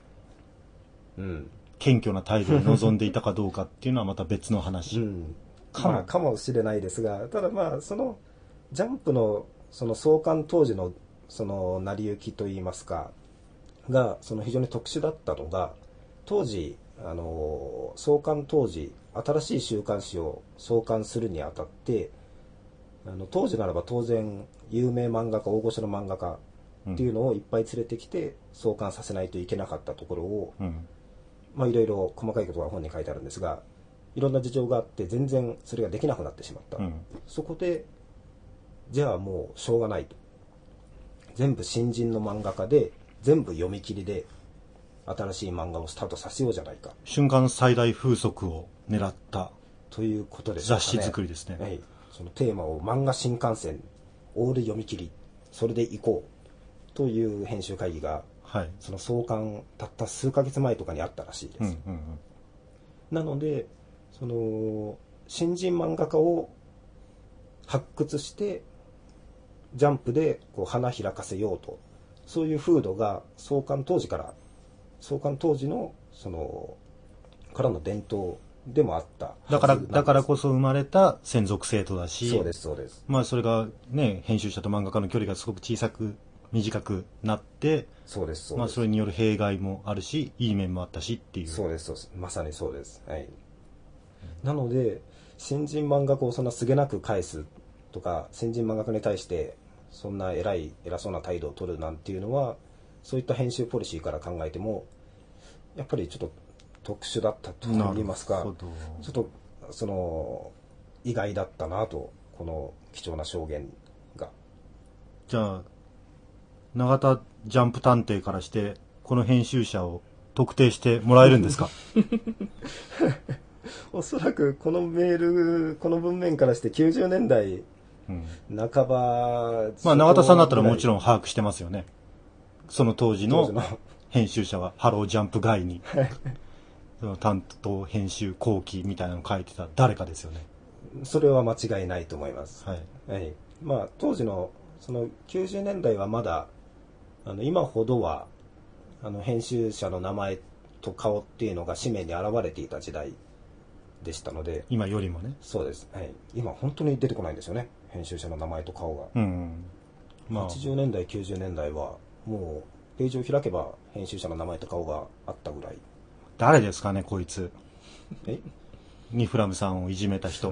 S1: 謙虚な態度で臨んでいたかどうかっていうのはまた別の話、うん
S2: かも、まあ、かもしれないですが、ただまあそのジャンプのその創刊当時のその成り行きといいますかがその非常に特殊だったのが、当時あの創刊当時新しい週刊誌を創刊するにあたってあの当時ならば当然有名漫画家大御所の漫画家っていうのをいっぱい連れてきて創刊させないといけなかったところを、うん、まあいろいろ細かいことが本に書いてあるんですが、いろんな事情があって全然それができなくなってしまった、うん、そこでじゃあもうしょうがないと、全部新人の漫画家で全部読み切りで新しい漫画をスタートさせようじゃないか、
S1: 瞬間最大風速を狙った
S2: ということです
S1: ね。雑誌作りですね、
S2: はい、そのテーマを漫画新幹線オール読み切りそれでいこうという編集会議が、はい、その創刊たった数ヶ月前とかにあったらしいです、うんうんうん、なのでその新人漫画家を発掘してジャンプでこう花開かせようと、そういう風土が創刊当時から創刊当時のそのからの伝統でもあった
S1: だからだからこそ生まれた専属生徒だし、
S2: そうですそうです。
S1: まあそれがね編集者と漫画家の距離がすごく小さく短くなって、
S2: そうですそうです。
S1: まあそれによる弊害もあるしいい面もあったしっていう。
S2: そうですそうです。まさにそうです。はい。なので新人漫画家をそんなすげなく返すとか、新人漫画家に対してそんな偉い偉そうな態度を取るなんていうのは、そういった編集ポリシーから考えてもやっぱりちょっと特殊だったと言いますか、ちょっとその意外だったなと、この貴重な証言が。
S1: じゃあ永田ジャンプ探偵からしてこの編集者を特定してもらえるんですか？
S2: おそらくこのメールこの文面からしてきゅうじゅうねんだい半ば、
S1: まあ永田さんだったらもちろん把握してますよね。その当時の編集者はハロージャンプ外にその担当編集後期みたいなのを書いてた誰かですよね。
S2: それは間違いないと思います。はい。はい、まあ当時のそのきゅうじゅうねんだいはまだあの今ほどはあの編集者の名前と顔っていうのが紙面に現れていた時代でしたので、
S1: 今よりもね。
S2: そうです。はい。今本当に出てこないんですよね。編集者の名前と顔が。うんうんまあ、はちじゅうねんだいきゅうじゅうねんだいはもうページを開けば編集者の名前と顔があったぐらい。
S1: 誰ですかねこいつ。えニフラムさんをいじめた人。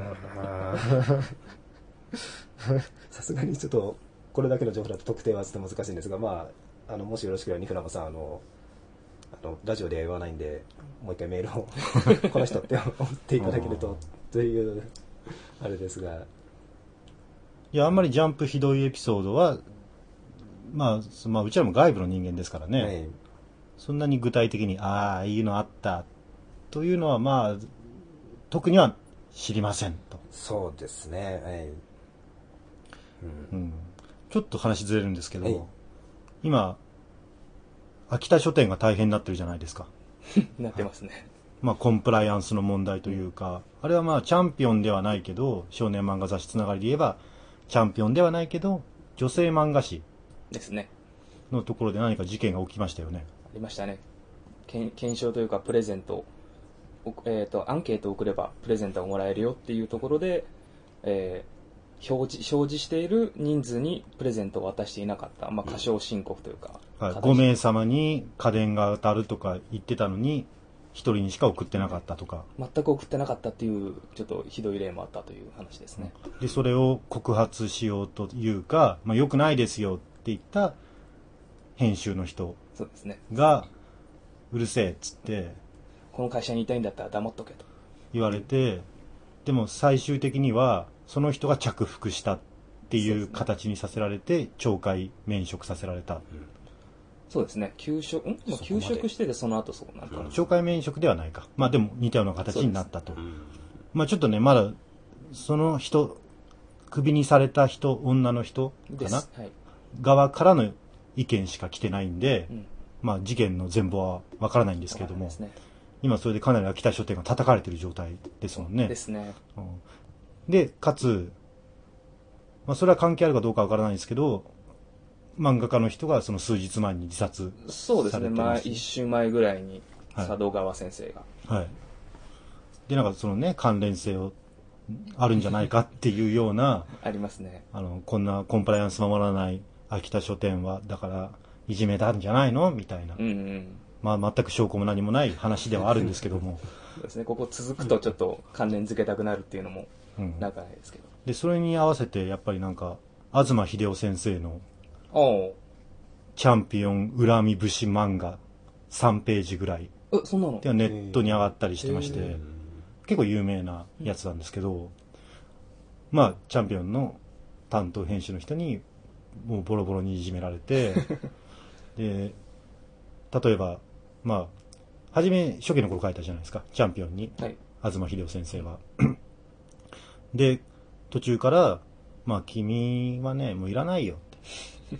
S2: さすがにちょっと、これだけの情報だと特定はちょっと難しいんですが、まあ、あの、もしよろしければニフラムさん、あの、あのラジオでは言わないんで、もう一回メールを、この人って送っていただけると、という、あれですが。
S1: いや、あんまりジャンプひどいエピソードは、まあ、まあ、うちらも外部の人間ですからね。はい、そんなに具体的に、ああ、いいのあった、というのは、まあ、特には知りませんと。
S2: そうですね。はい。
S1: うんうん、ちょっと話ずれるんですけど、はい、今、秋田書店が大変になってるじゃないですか。
S3: なってますね。
S1: まあ、コンプライアンスの問題というか、あれはまあ、チャンピオンではないけど、少年漫画雑誌つながりで言えば、チャンピオンではないけど、女性漫画誌
S3: ですね。
S1: のところで何か事件が起きましたよね。
S3: ありましたね。検証というか、プレゼント、えっと、アンケートを送ればプレゼントをもらえるよっていうところで、えー、表示、表示している人数にプレゼントを渡していなかった、まあ、過少申告というか、
S1: はい、ご名様に家電が当たるとか言ってたのに、一人にしか送ってなかったとか。
S3: 全く送ってなかったっていう、ちょっとひどい例もあったという話ですね。
S1: で、それを告発しようというか、まあ、良くないですよって言った編集の人
S3: そうですね。
S1: が、うるせえっつって、
S3: この会社にいたいんだったら黙っとけと
S1: 言われて、でも最終的にはその人が着服したっていう形にさせられて、懲戒免職させられた。
S3: そうですね。休職、ん、まあ、休職しててその後そうなるかな。
S1: 懲戒免職ではないか。まあでも似たような形になったと。まあちょっとね、まだその人、クビにされた人、女の人かな、はい、側からの意見しか来てないんで、うん、まあ事件の全貌はわからないんですけれども、ね、今それでかなり秋田書店が叩かれている状態ですもんね。
S3: ですね。
S1: うん、で、かつ、まあそれは関係あるかどうかわからないんですけど、漫画家の人がその数日前に自殺されてます。
S3: そうですね。まあ一週前ぐらいに佐渡川先生が、
S1: はい。はい。で、なんかそのね、関連性をあるんじゃないかっていうような
S3: ありますね。
S1: あのこんなコンプライアンス守らない秋田書店はだからいじめたんじゃないのみたいな、
S3: うんうん、
S1: まあ全く証拠も何もない話ではあるんですけども
S3: そうですね。ここ続くとちょっと関連付けたくなるっていうのもなくないですけど、
S1: うん、でそれに合わせてやっぱりなんか東秀夫先生のチャンピオン恨み節漫画さんページぐらい
S3: えそんなの
S1: でネットに上がったりしてまして、結構有名なやつなんですけど、うん、まあチャンピオンの担当編集の人にもうボロボロにいじめられてで例えばまあ初め初期の頃書いたじゃないですか、チャンピオンに、はい、東秀夫先生はで途中からまあ君はねもういらないよって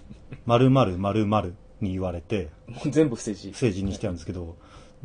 S1: 〇〇〇〇に言われて
S3: 全部不正字
S1: 不正字にしてあるんですけど、はい、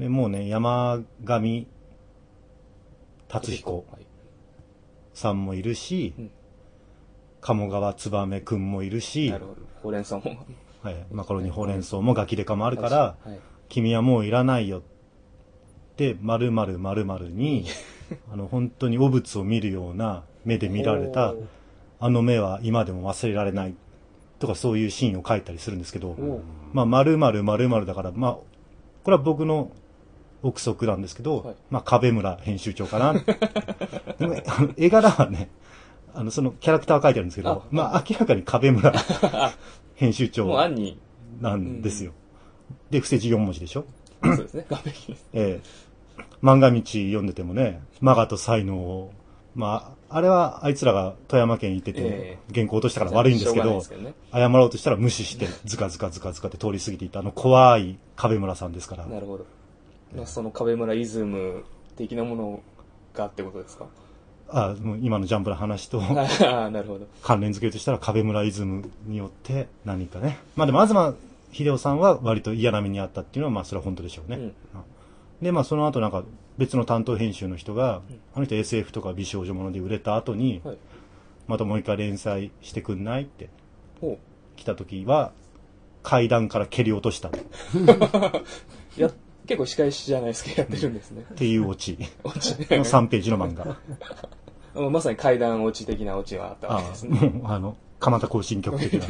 S1: でもうね山上達彦さんもいるし、うん、鴨川燕くんもいるし、
S3: なるほど、ほうれん草も、
S1: はい、マカロニほうれん草もガキデカもあるから、はい、君はもういらないよって〇〇〇〇にあの本当に汚物を見るような目で見られたあの目は今でも忘れられないとかそういうシーンを書いたりするんですけど、まあ〇〇〇〇だからまあこれは僕の憶測なんですけど、はい、まあ壁村編集長かなでもあの絵柄はねあのそのキャラクターは書いてあるんですけど、まあ明らかに壁村編集長なんですよ。で不正字よん文字でしょ。
S3: そうですね。画面です。
S1: ええー、漫画道読んでてもね、マガと才能をまああれはあいつらが富山県行ってて、えー、原稿落としたから悪いんですけど、けどね、謝ろうとしたら無視してズカズカズカズカって通り過ぎていったあの怖い壁村さんですから。
S3: なるほど。まあ、その壁村イズム的なものがってことですか。
S1: あもう今のジャンプの話と
S3: あなるほど
S1: 関連付けるとしたら壁村イズムによって何かね、まあでも東秀夫さんは割と嫌な目にあったっていうのはまあそれは本当でしょうね、うん、でまあその後なんか別の担当編集の人が、うん、あの人 エスエフ とか美少女もので売れた後に、はい、またもう一回連載してくんないって来た時は階段から蹴り落とした
S3: や結構仕返しじゃないですかやってるんですね、
S1: っていうオチのさんページの漫画
S3: まさに階段落ち的なオチはあったわけですね。
S1: あもうあの蒲田行進曲的な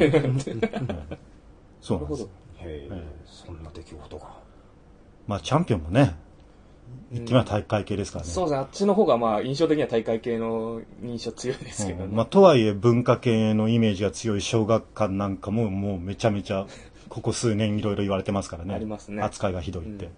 S1: そうなんです。
S2: へえ、そんな出来事が。
S1: まあチャンピオンもね一気は大会系ですからね。
S3: そうですね。あっちの方がまあ印象的には大会系の印象強いですけどね。
S1: うん、まあとはいえ文化系のイメージが強い小学館なんかももうめちゃめちゃここ数年いろいろ言われてますからね。
S3: ありますね。
S1: 扱いがひどいって。うん、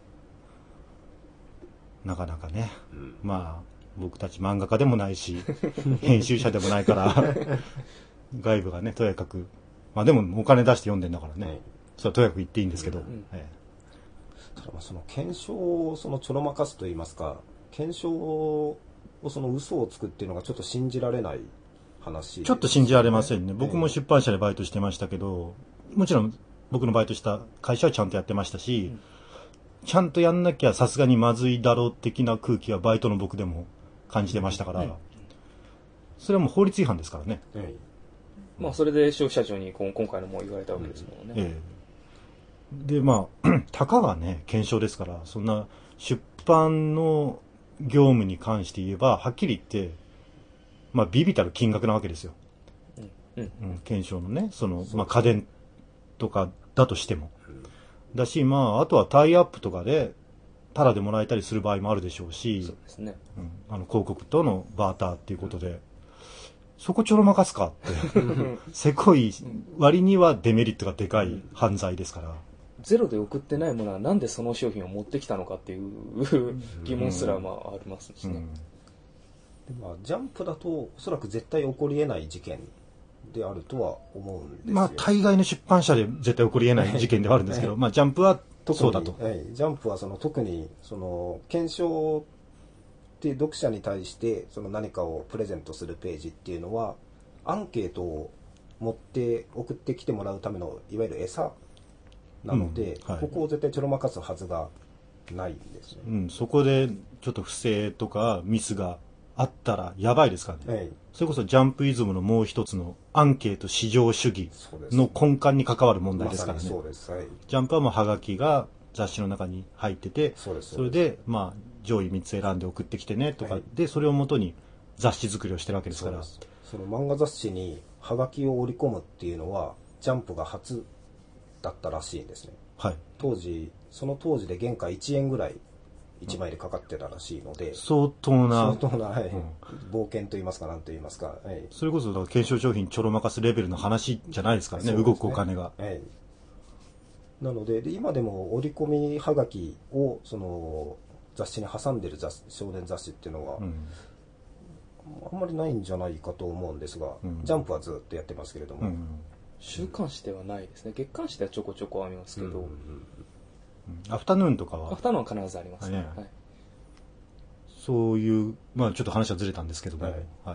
S1: なかなかね。
S2: うん、
S1: まあ僕たち漫画家でもないし編集者でもないから外部がねとやかく、まあでもお金出して読んでんだからね。はい、それはとやかく言っていいんですけど。うん、ええ、
S2: ただまあその検証をそのちょろまかすといいますか、検証をその嘘をつくっていうのがちょっと信じられない話、ね、
S1: ちょっと信じられませんね。僕も出版社でバイトしてましたけど、もちろん僕のバイトした会社はちゃんとやってましたし、うん、ちゃんとやんなきゃさすがにまずいだろう的な空気はバイトの僕でも感じてましたから、うん、それはもう法律違反ですからね。
S2: うん、
S3: まあそれで消費者庁に今回のも言われたわけですもんね。
S1: うん、ええ、でまあたかがね検証ですから、そんな出版の業務に関して言えばはっきり言ってまあ微々たる金額なわけですよ。うんうん、検証のねそのまあ家電とかだとしても、うん、だしまああとはタイアップとかでタダでもらえたりする場合もあるでしょうし、
S3: そうですね。
S1: うん、あの広告とのバーターっていうことで、うん、そこちょろまかすかってせこい割にはデメリットがでかい犯罪ですから。
S3: ゼロで送ってないものはなんでその商品を持ってきたのかっていう疑問すらまあありますしね。うん
S2: でまあ、ジャンプだとおそらく絶対起こり得ない事件であるとは思うんですよ。
S1: まあ大概の出版社で絶対起こり得ない事件ではあるんですけど、まあジャンプはそうだと。
S2: はい、ジャンプはその特にその検証って読者に対してその何かをプレゼントするページっていうのはアンケートを持って送ってきてもらうためのいわゆる餌なので、うんはい、ここを絶対ちょろまかすはずがないんですね。
S1: うん、そこでちょっと不正とかミスがあったらやばいですからね、はい、それこそジャンプイズムのもう一つのアンケート至上主義の根幹に関わる問題ですからね。
S2: そうです、はい、
S1: ジャンプはもうハガキが雑誌の中に入ってて、
S2: そうです、
S1: それでまあ上位みっつ選んで送ってきてねとか、はい、でそれをもとに雑誌作りをしてるわけですから。
S2: そ, その漫画雑誌にハガキを織り込むっていうのはジャンプが初だったらしいんですね。
S1: はい、
S2: 当時その当時で原価いちえんぐらいいちまいでかかってたらしいので、うん、
S1: 相当な
S2: 相当な、はいうん、冒険といいますか何といいますか、はい、
S1: それこそだから検証商品ちょろまかすレベルの話じゃないですからね、動くお金が、
S2: はい、なの で, で今でも折り込みはがきをその雑誌に挟んでる雑少年雑誌っていうのは、うん、あんまりないんじゃないかと思うんですが、うん、ジャンプはずっとやってますけれども、うん、
S3: 週刊誌ではないですね。月刊誌ではちょこちょこありますけど、うんうんうん
S1: アフタヌーンとかは
S3: アフタヌーンは必ずありますね、ねはい、
S1: そういうまあちょっと話はずれたんですけども、はいはい、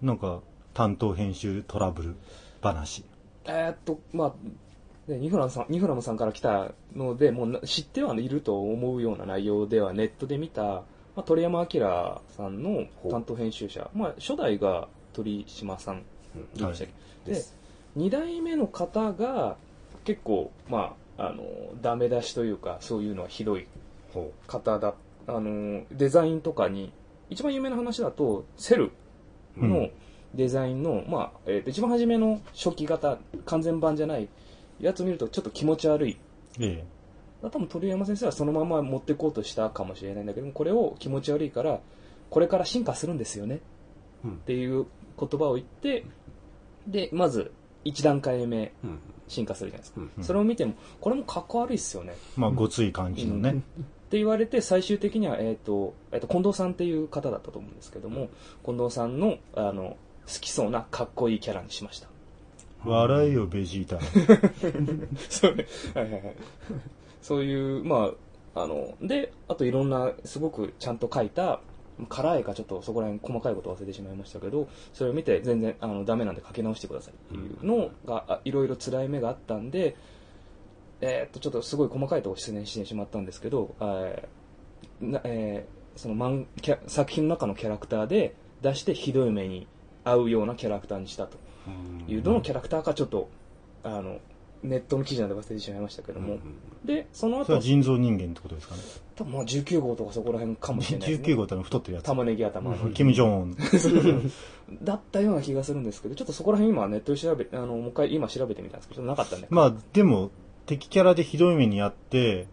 S1: なんか担当編集トラブル話
S3: えー、っとまあね、ニフラムさん、ニフラムさんから来たのでもう知ってはいると思うような内容ではネットで見た、まあ、鳥山明さんの担当編集者、まあ、初代が鳥島さんでしたっけ、うんはい、でに代目の方が結構まああのダメ出しというかそういうのはひどい方だ。あのデザインとかに一番有名な話だとセルのデザインの、うんまあえー、一番初めの初期型完全版じゃないやつを見るとちょっと気持ち悪い、ええ、多分鳥山先生はそのまま持っていこうとしたかもしれないんだけどもこれを気持ち悪いからこれから進化するんですよね、うん、っていう言葉を言ってでまずいち段階目、うん進化するじゃないですか、うんうん、それを見てもこれもかっこ悪いっすよね、
S1: まあごつい感じのね、うん、
S3: って言われて最終的には、えーとえーと近藤さんっていう方だったと思うんですけども、うん、近藤さん の, あの好きそうなかっこいいキャラにしました。
S1: 笑いよベジータ
S3: そう、ねはいはいはい、そういうまああのであといろんなすごくちゃんと書いた辛いかちょっとそこら辺細かいことを忘れてしまいましたけどそれを見て全然あのダメなんで書き直してくださいっていうのがいろいろ辛い目があったんで、えー、っとちょっとすごい細かいところ失念してしまったんですけど、えーなえー、そのマンキャ作品の中のキャラクターで出してひどい目に遭うようなキャラクターにしたというどのキャラクターかちょっとあのネットの記事なんで忘れてしまいましたけども、うんうん、でその後
S1: それは人造人間ってことですかね。
S3: 多分まあじゅうきゅう号とかそこら辺かもしれないですね。
S1: じゅうきゅう号ってのは太ってるやつ
S3: 玉ねぎ頭の、
S1: うん、キム・ジョーン
S3: だったような気がするんですけどちょっとそこら辺今ネットで調べあのもう一回今調べてみたんですけどなかったんで
S1: まあでも敵キャラでひどい目にあって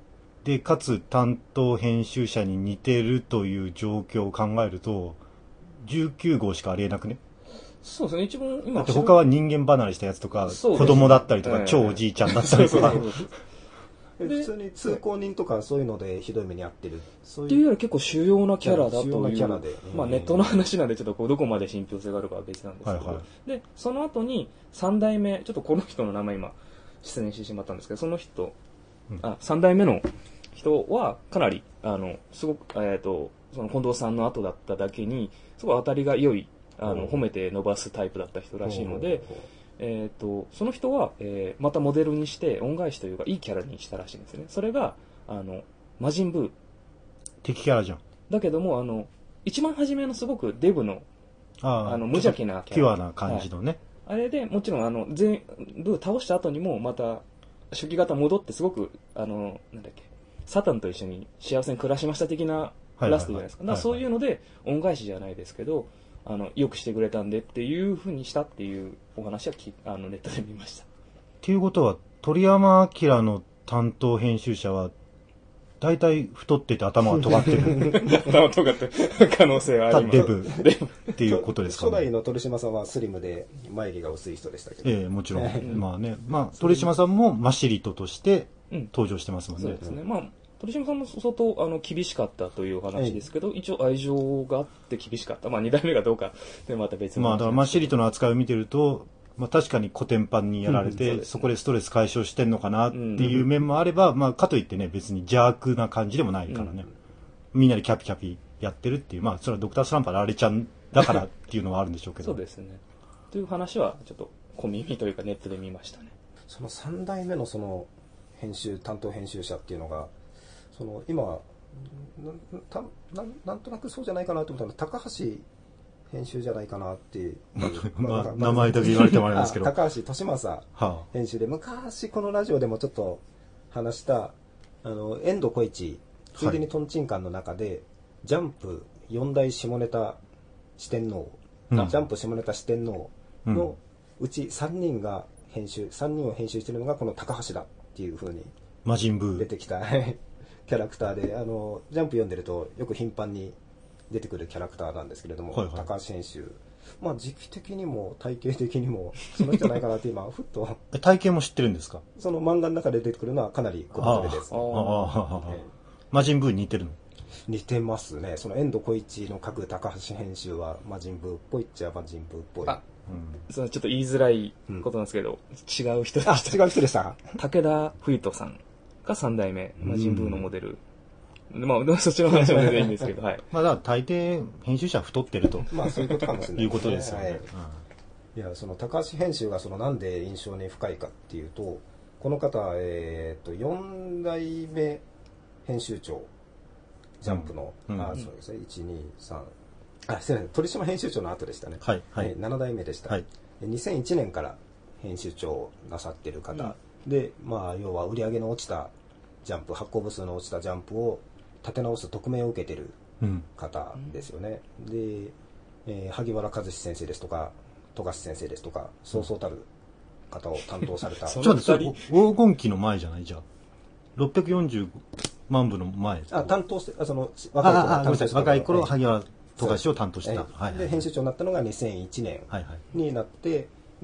S1: で、かつ担当編集者に似てるという状況を考えると、じゅうきゅうごうしかありえなくね。
S3: そうですね、一番今。
S1: だって他は人間離れしたやつとか、子供だったりとか、超おじいちゃんだったりとか。
S2: 普通に通行人とかそういうのでひどい目に遭ってる。
S3: そういうっていうより結構主要なキャラだという。主要な
S2: キャラで。
S3: まあネットの話なんでちょっとこうどこまで信憑性があるかは別なんですけど。はいはい、で、その後にさん代目、ちょっとこの人の名前今失念してしまったんですけど、その人、うん、あ、さん代目の人はかなり、あの、すごく、えっと、その近藤さんの後だっただけに、すごい当たりが良い、あの、褒めて伸ばすタイプだった人らしいので、えっと、その人は、えー、またモデルにして恩返しというかいいキャラにしたらしいんですね。それが、あの、魔人ブー。
S1: 敵キャラじゃん。
S3: だけども、あの、一番初めのすごくデブの、あ, あの、無邪気なキャラ。
S1: ピュアな感じのね。
S3: はい、あれで、もちろん、あの、全、ブー倒した後にも、また、初期型戻ってすごく、あの、なんだっけ、サタンと一緒に幸せに暮らしました的なラストじゃないですか。だからそういうので、恩返しじゃないですけど、あの、よくしてくれたんでっていう風にしたっていうお話はきあのネットで見ました。
S1: っていうことは、鳥山明の担当編集者は、大体太ってて頭が尖ってる。
S3: 頭尖ってる可能性はあります。
S1: デブ。デブっていうことですかね。
S2: 初代の鳥島さんはスリムで眉毛が薄い人でしたけど。
S1: ええ、もちろん。まあね、まあ、鳥島さんもマシリトとして登場してますもんね。
S3: うん、そうですね。まあ鳥島さんも相当あの厳しかったという話ですけど、はい、一応愛情があって厳しかった。まあに代目がどうかでまた別の話。
S1: まあだからマシリトの扱いを見てると、まあ確かにコテンパンにやられて、うん そ, ね、そこでストレス解消してんのかなっていう面もあれば、うん、まあかといってね、別に邪悪な感じでもないからね。うん、みんなでキャピキャピやってるっていう、まあそれはドクタースランプはあれちゃんだからっていうのはあるんでしょうけど。
S3: そうですね。という話はちょっと小耳というかネットで見ましたね。
S2: そのさん代目のその編集、担当編集者っていうのが、その今な な, なんとなくそうじゃないかなと思ったのは高橋編集じゃないかなっていう、
S1: まあ、名前だけ言われてもあれですけど
S2: 高橋利正編集で、はあ、昔このラジオでもちょっと話したあの遠藤浩一ついでにトンチンカンの中で、はい、ジャンプよん代下ネタ四天王、うん、ジャンプ下ネタ四天王のうちさんにんが編集さんにんを編集しているのがこの高橋だっていう風に
S1: 魔人ブー
S2: 出てきたキャラクターで、あのジャンプ読んでるとよく頻繁に出てくるキャラクターなんですけれども、はいはい、高橋編集、まあ時期的にも体型的にもその人じゃないかなって今ふっと
S1: 体型も知ってるんですか？
S2: その漫画の中で出てくるのはかなり小太りです。
S1: 魔人ブーに似てるの？
S2: 似てますね。その遠藤浩一の書く高橋編集は魔人ブーっぽいっちゃ魔人ブーっぽい。あ、
S3: うん、そのちょっと言いづらいことなんですけど、うん、違う人でした。
S2: あ、違う人でした。
S3: 武田冬人さんがさん代目、魔人ブーのモデル。まあ、そっちの話は全然いいんですけど、はい。
S1: まあ、だから大抵、編集者は太ってると。
S2: まあ、そういうことかもしれない、
S1: いうことですよね。はい、
S2: いや、その、高橋編集が、その、なんで印象に深いかっていうと、この方、えっと、よん代目編集長、ジャンプの、うん、あ、そうですね、いち、に、さん、あ、すいません、鳥島編集長の後でしたね。
S1: はい、はい。
S2: なな代目でした。はい。にせんいちねんから編集長をなさってる方、うん、で、まあ、要は売り上げの落ちたジャンプ、発行部数の落ちたジャンプを立て直す特命を受けてる方ですよね。うん、で、えー、萩原和志先生ですとか、富樫先生ですとか、そうそうたる方を担当された。
S1: ちょっとそれ、黄金期の前じゃないじゃん。ろっぴゃくよんじゅうまん部の前。
S2: あ、担当して、あその、
S1: 若い頃、ああ若い頃、はい、萩原富樫を担当した。
S2: はい、で、編集長になったのがにせんいちねんになって、はいはい、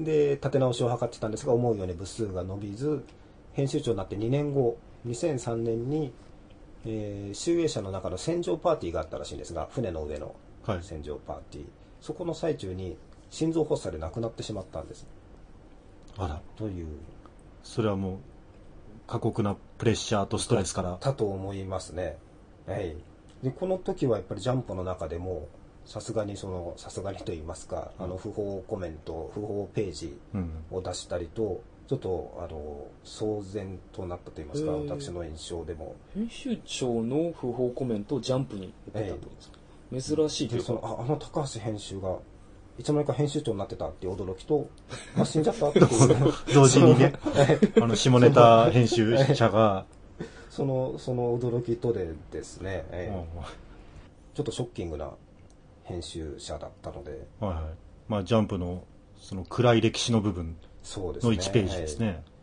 S2: で、立て直しを図ってたんですが、思うように部数が伸びず、編集長になってにねんご、にせんさんねんに、えー、集英社の中の戦場パーティーがあったらしいんですが、船の上の戦場パーティー、はい、そこの最中に心臓発作で亡くなってしまったんです。
S1: あら。
S2: という。
S1: それはもう過酷なプレッシャーとストレスから。
S2: だと思いますね。はい。で、この時はやっぱりジャンプの中でも、さすがにその、さすがにと言いますか、うん、あの、不法コメント、不法ページを出したりと、うんちょっとあの騒然となったと言いますか、私の印象でも
S3: 編集長の不法コメントをジャンプに出たってことですか、珍しいというか、
S2: その あ, あの高橋編集がいつの間にか編集長になってたっていう驚きと、あ、死んじゃったっていう
S1: 同時にねあの下ネタ編集者が
S2: そのその驚きとでですね、えー、ちょっとショッキングな編集者だったので、
S1: はいはい、まあジャンプのその暗い歴史の部分のいちページですね。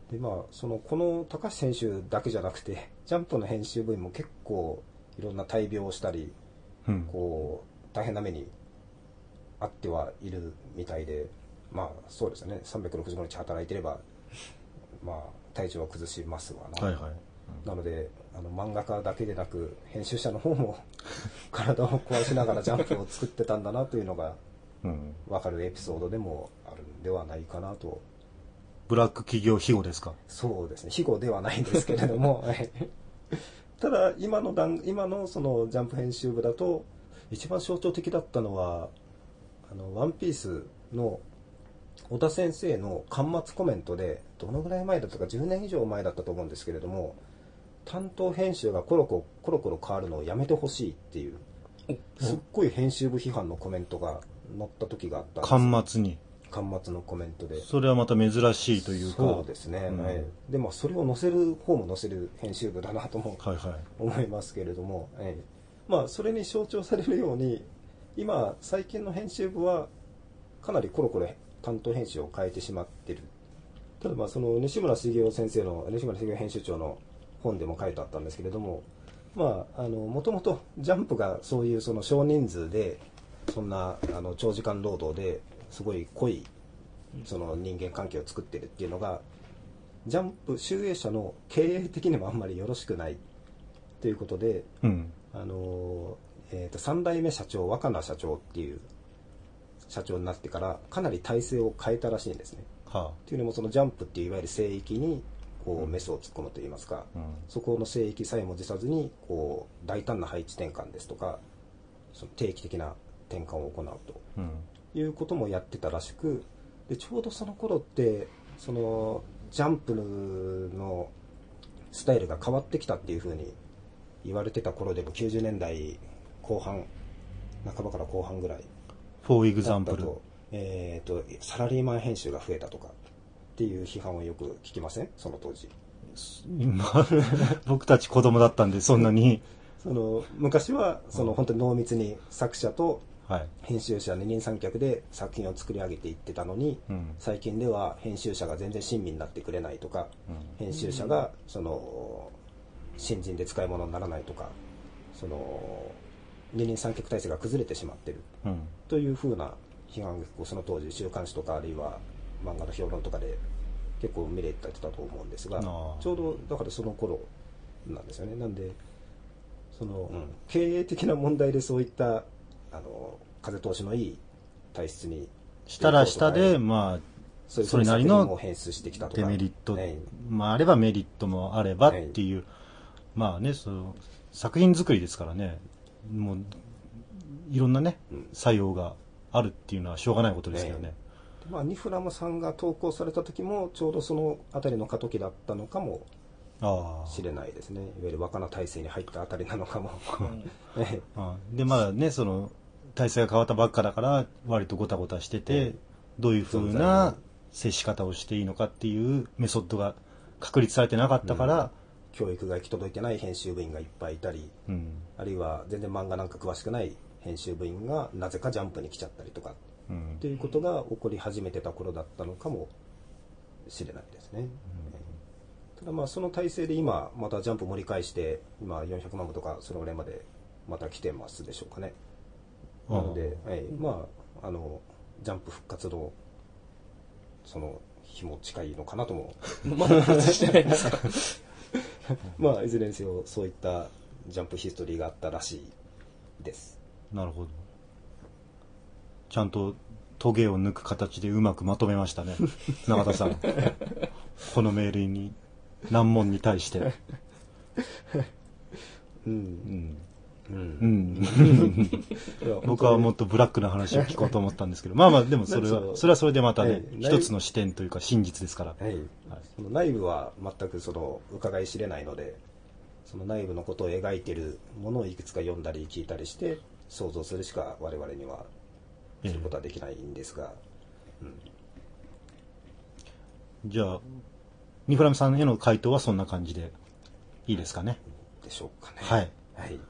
S2: でまあそのこの高橋選手だけじゃなくてジャンプの編集部員も結構いろんな大病をしたり、うん、こう大変な目にあってはいるみたいで、まあそうですよね、さんびゃくろくじゅうごにち働いてればまあ体調は崩しますわな、はいはい、うん、なのであの漫画家だけでなく編集者の方も体を壊しながらジャンプを作ってたんだなというのが分かるエピソードでもあるんではないかなと。
S1: ブラック企業庇護ですか？
S2: そうですね、庇護ではないんですけれどもただ今の段今のそのジャンプ編集部だと一番象徴的だったのはあのワンピースの小田先生の巻末コメントで、どのぐらい前だったかじゅうねん以上前だったと思うんですけれども、担当編集がコロコロコロコロ変わるのをやめてほしいっていうすっごい編集部批判のコメントが載った時があったんです。
S1: 巻末に
S2: 巻末のコメントで、
S1: それはまた珍しいというか。
S2: そうですね、うん、はい、でもそれを載せる方も載せる編集部だなとも、はいはい、思いますけれども、はい、まあそれに象徴されるように今最近の編集部はかなりコロコロ担当編集を変えてしまってる。ただまあその西村茂雄先生の西村茂雄編集長の本でも書いてあったんですけれども、まああのもともとジャンプがそういうその少人数でそんなあの長時間労働ですごい濃いその人間関係を作ってるっていうのがジャンプ集英社の経営的にもあんまりよろしくないということで、うん、あのえーとさん代目社長若菜社長っていう社長になってからかなり体制を変えたらしいんですね。はあ、っていうのもそのジャンプっていういわゆる聖域にこうメスを突っ込むといいますか、うん、そこの聖域さえも辞さずにこう大胆な配置転換ですとかその定期的な転換を行うと、うん、いうこともやってたらしく、でちょうどその頃ってそのジャンプのスタイルが変わってきたっていう風に言われてた頃でもきゅうじゅうねんだいこう半半ばから後半ぐらい
S1: フォーエグザンプル、
S2: えーと、サラリーマン編集が増えたとかっていう批判をよく聞きません？その当時。
S1: 今僕たち子供だったんでそんなに
S2: その昔はその本当に濃密に作者と編集者二人三脚で作品を作り上げていってたのに、うん、最近では編集者が全然親身になってくれないとか、うん、編集者がその新人で使い物にならないとか、その二人三脚体制が崩れてしまってる、うん、というふうな批判がその当時週刊誌とかあるいは漫画の評論とかで結構見れてたと思うんですが、ちょうどだからその頃なんですよね。なんでその、うん、経営的な問題でそういったあの風通しのいい体質に
S1: したら下で、まあ
S2: それなりのデ
S1: メリット、はい、まああればメリットもあればっていう、はい、まあね、その作品作りですからね、もういろんなね、うん、作用があるっていうのはしょうがないことですけどね。
S2: まあ、ニフラムさんが投稿された時もちょうどそのあたりの過渡期だったのかもしれないですね。いわゆる若菜体制に入ったあたりなのかも
S1: あでまだねその体制が変わったばっかだから割とゴタゴタしてて、えー、どういうふうな接し方をしていいのかっていうメソッドが確立されてなかったから、うん、
S2: 教育が行き届いてない編集部員がいっぱいいたり、うん、あるいは全然漫画なんか詳しくない編集部員がなぜかジャンプに来ちゃったりとかっていうことが起こり始めてた頃だったのかもしれないですね。うん、ただまあその体制で今またジャンプ盛り返して今よんひゃくまん部とかそれぐらいまでまた来てますでしょうかね。なので、はい、まああのジャンプ復活のその日も近いのかなとも
S3: まだ復活してないんですか
S2: まあいずれにせよそういったジャンプヒストリーがあったらしいです。
S1: なるほど。ちゃんとトゲを抜く形でうまくまとめましたね永田さんこのメールに難問に対してうんうんうん、僕はもっとブラックな話を聞こうと思ったんですけどまあまあでもそれはそれはそれでまたね、はい、一つの視点というか真実ですから、はいはい、
S2: その内部は全くその伺い知れないのでその内部のことを描いているものをいくつか読んだり聞いたりして想像するしか我々にはすることはできないんですが、ええ
S1: うん、じゃあニフラムさんへの回答はそんな感じでいいですかね。
S2: でしょうかね。
S1: はい、
S2: はい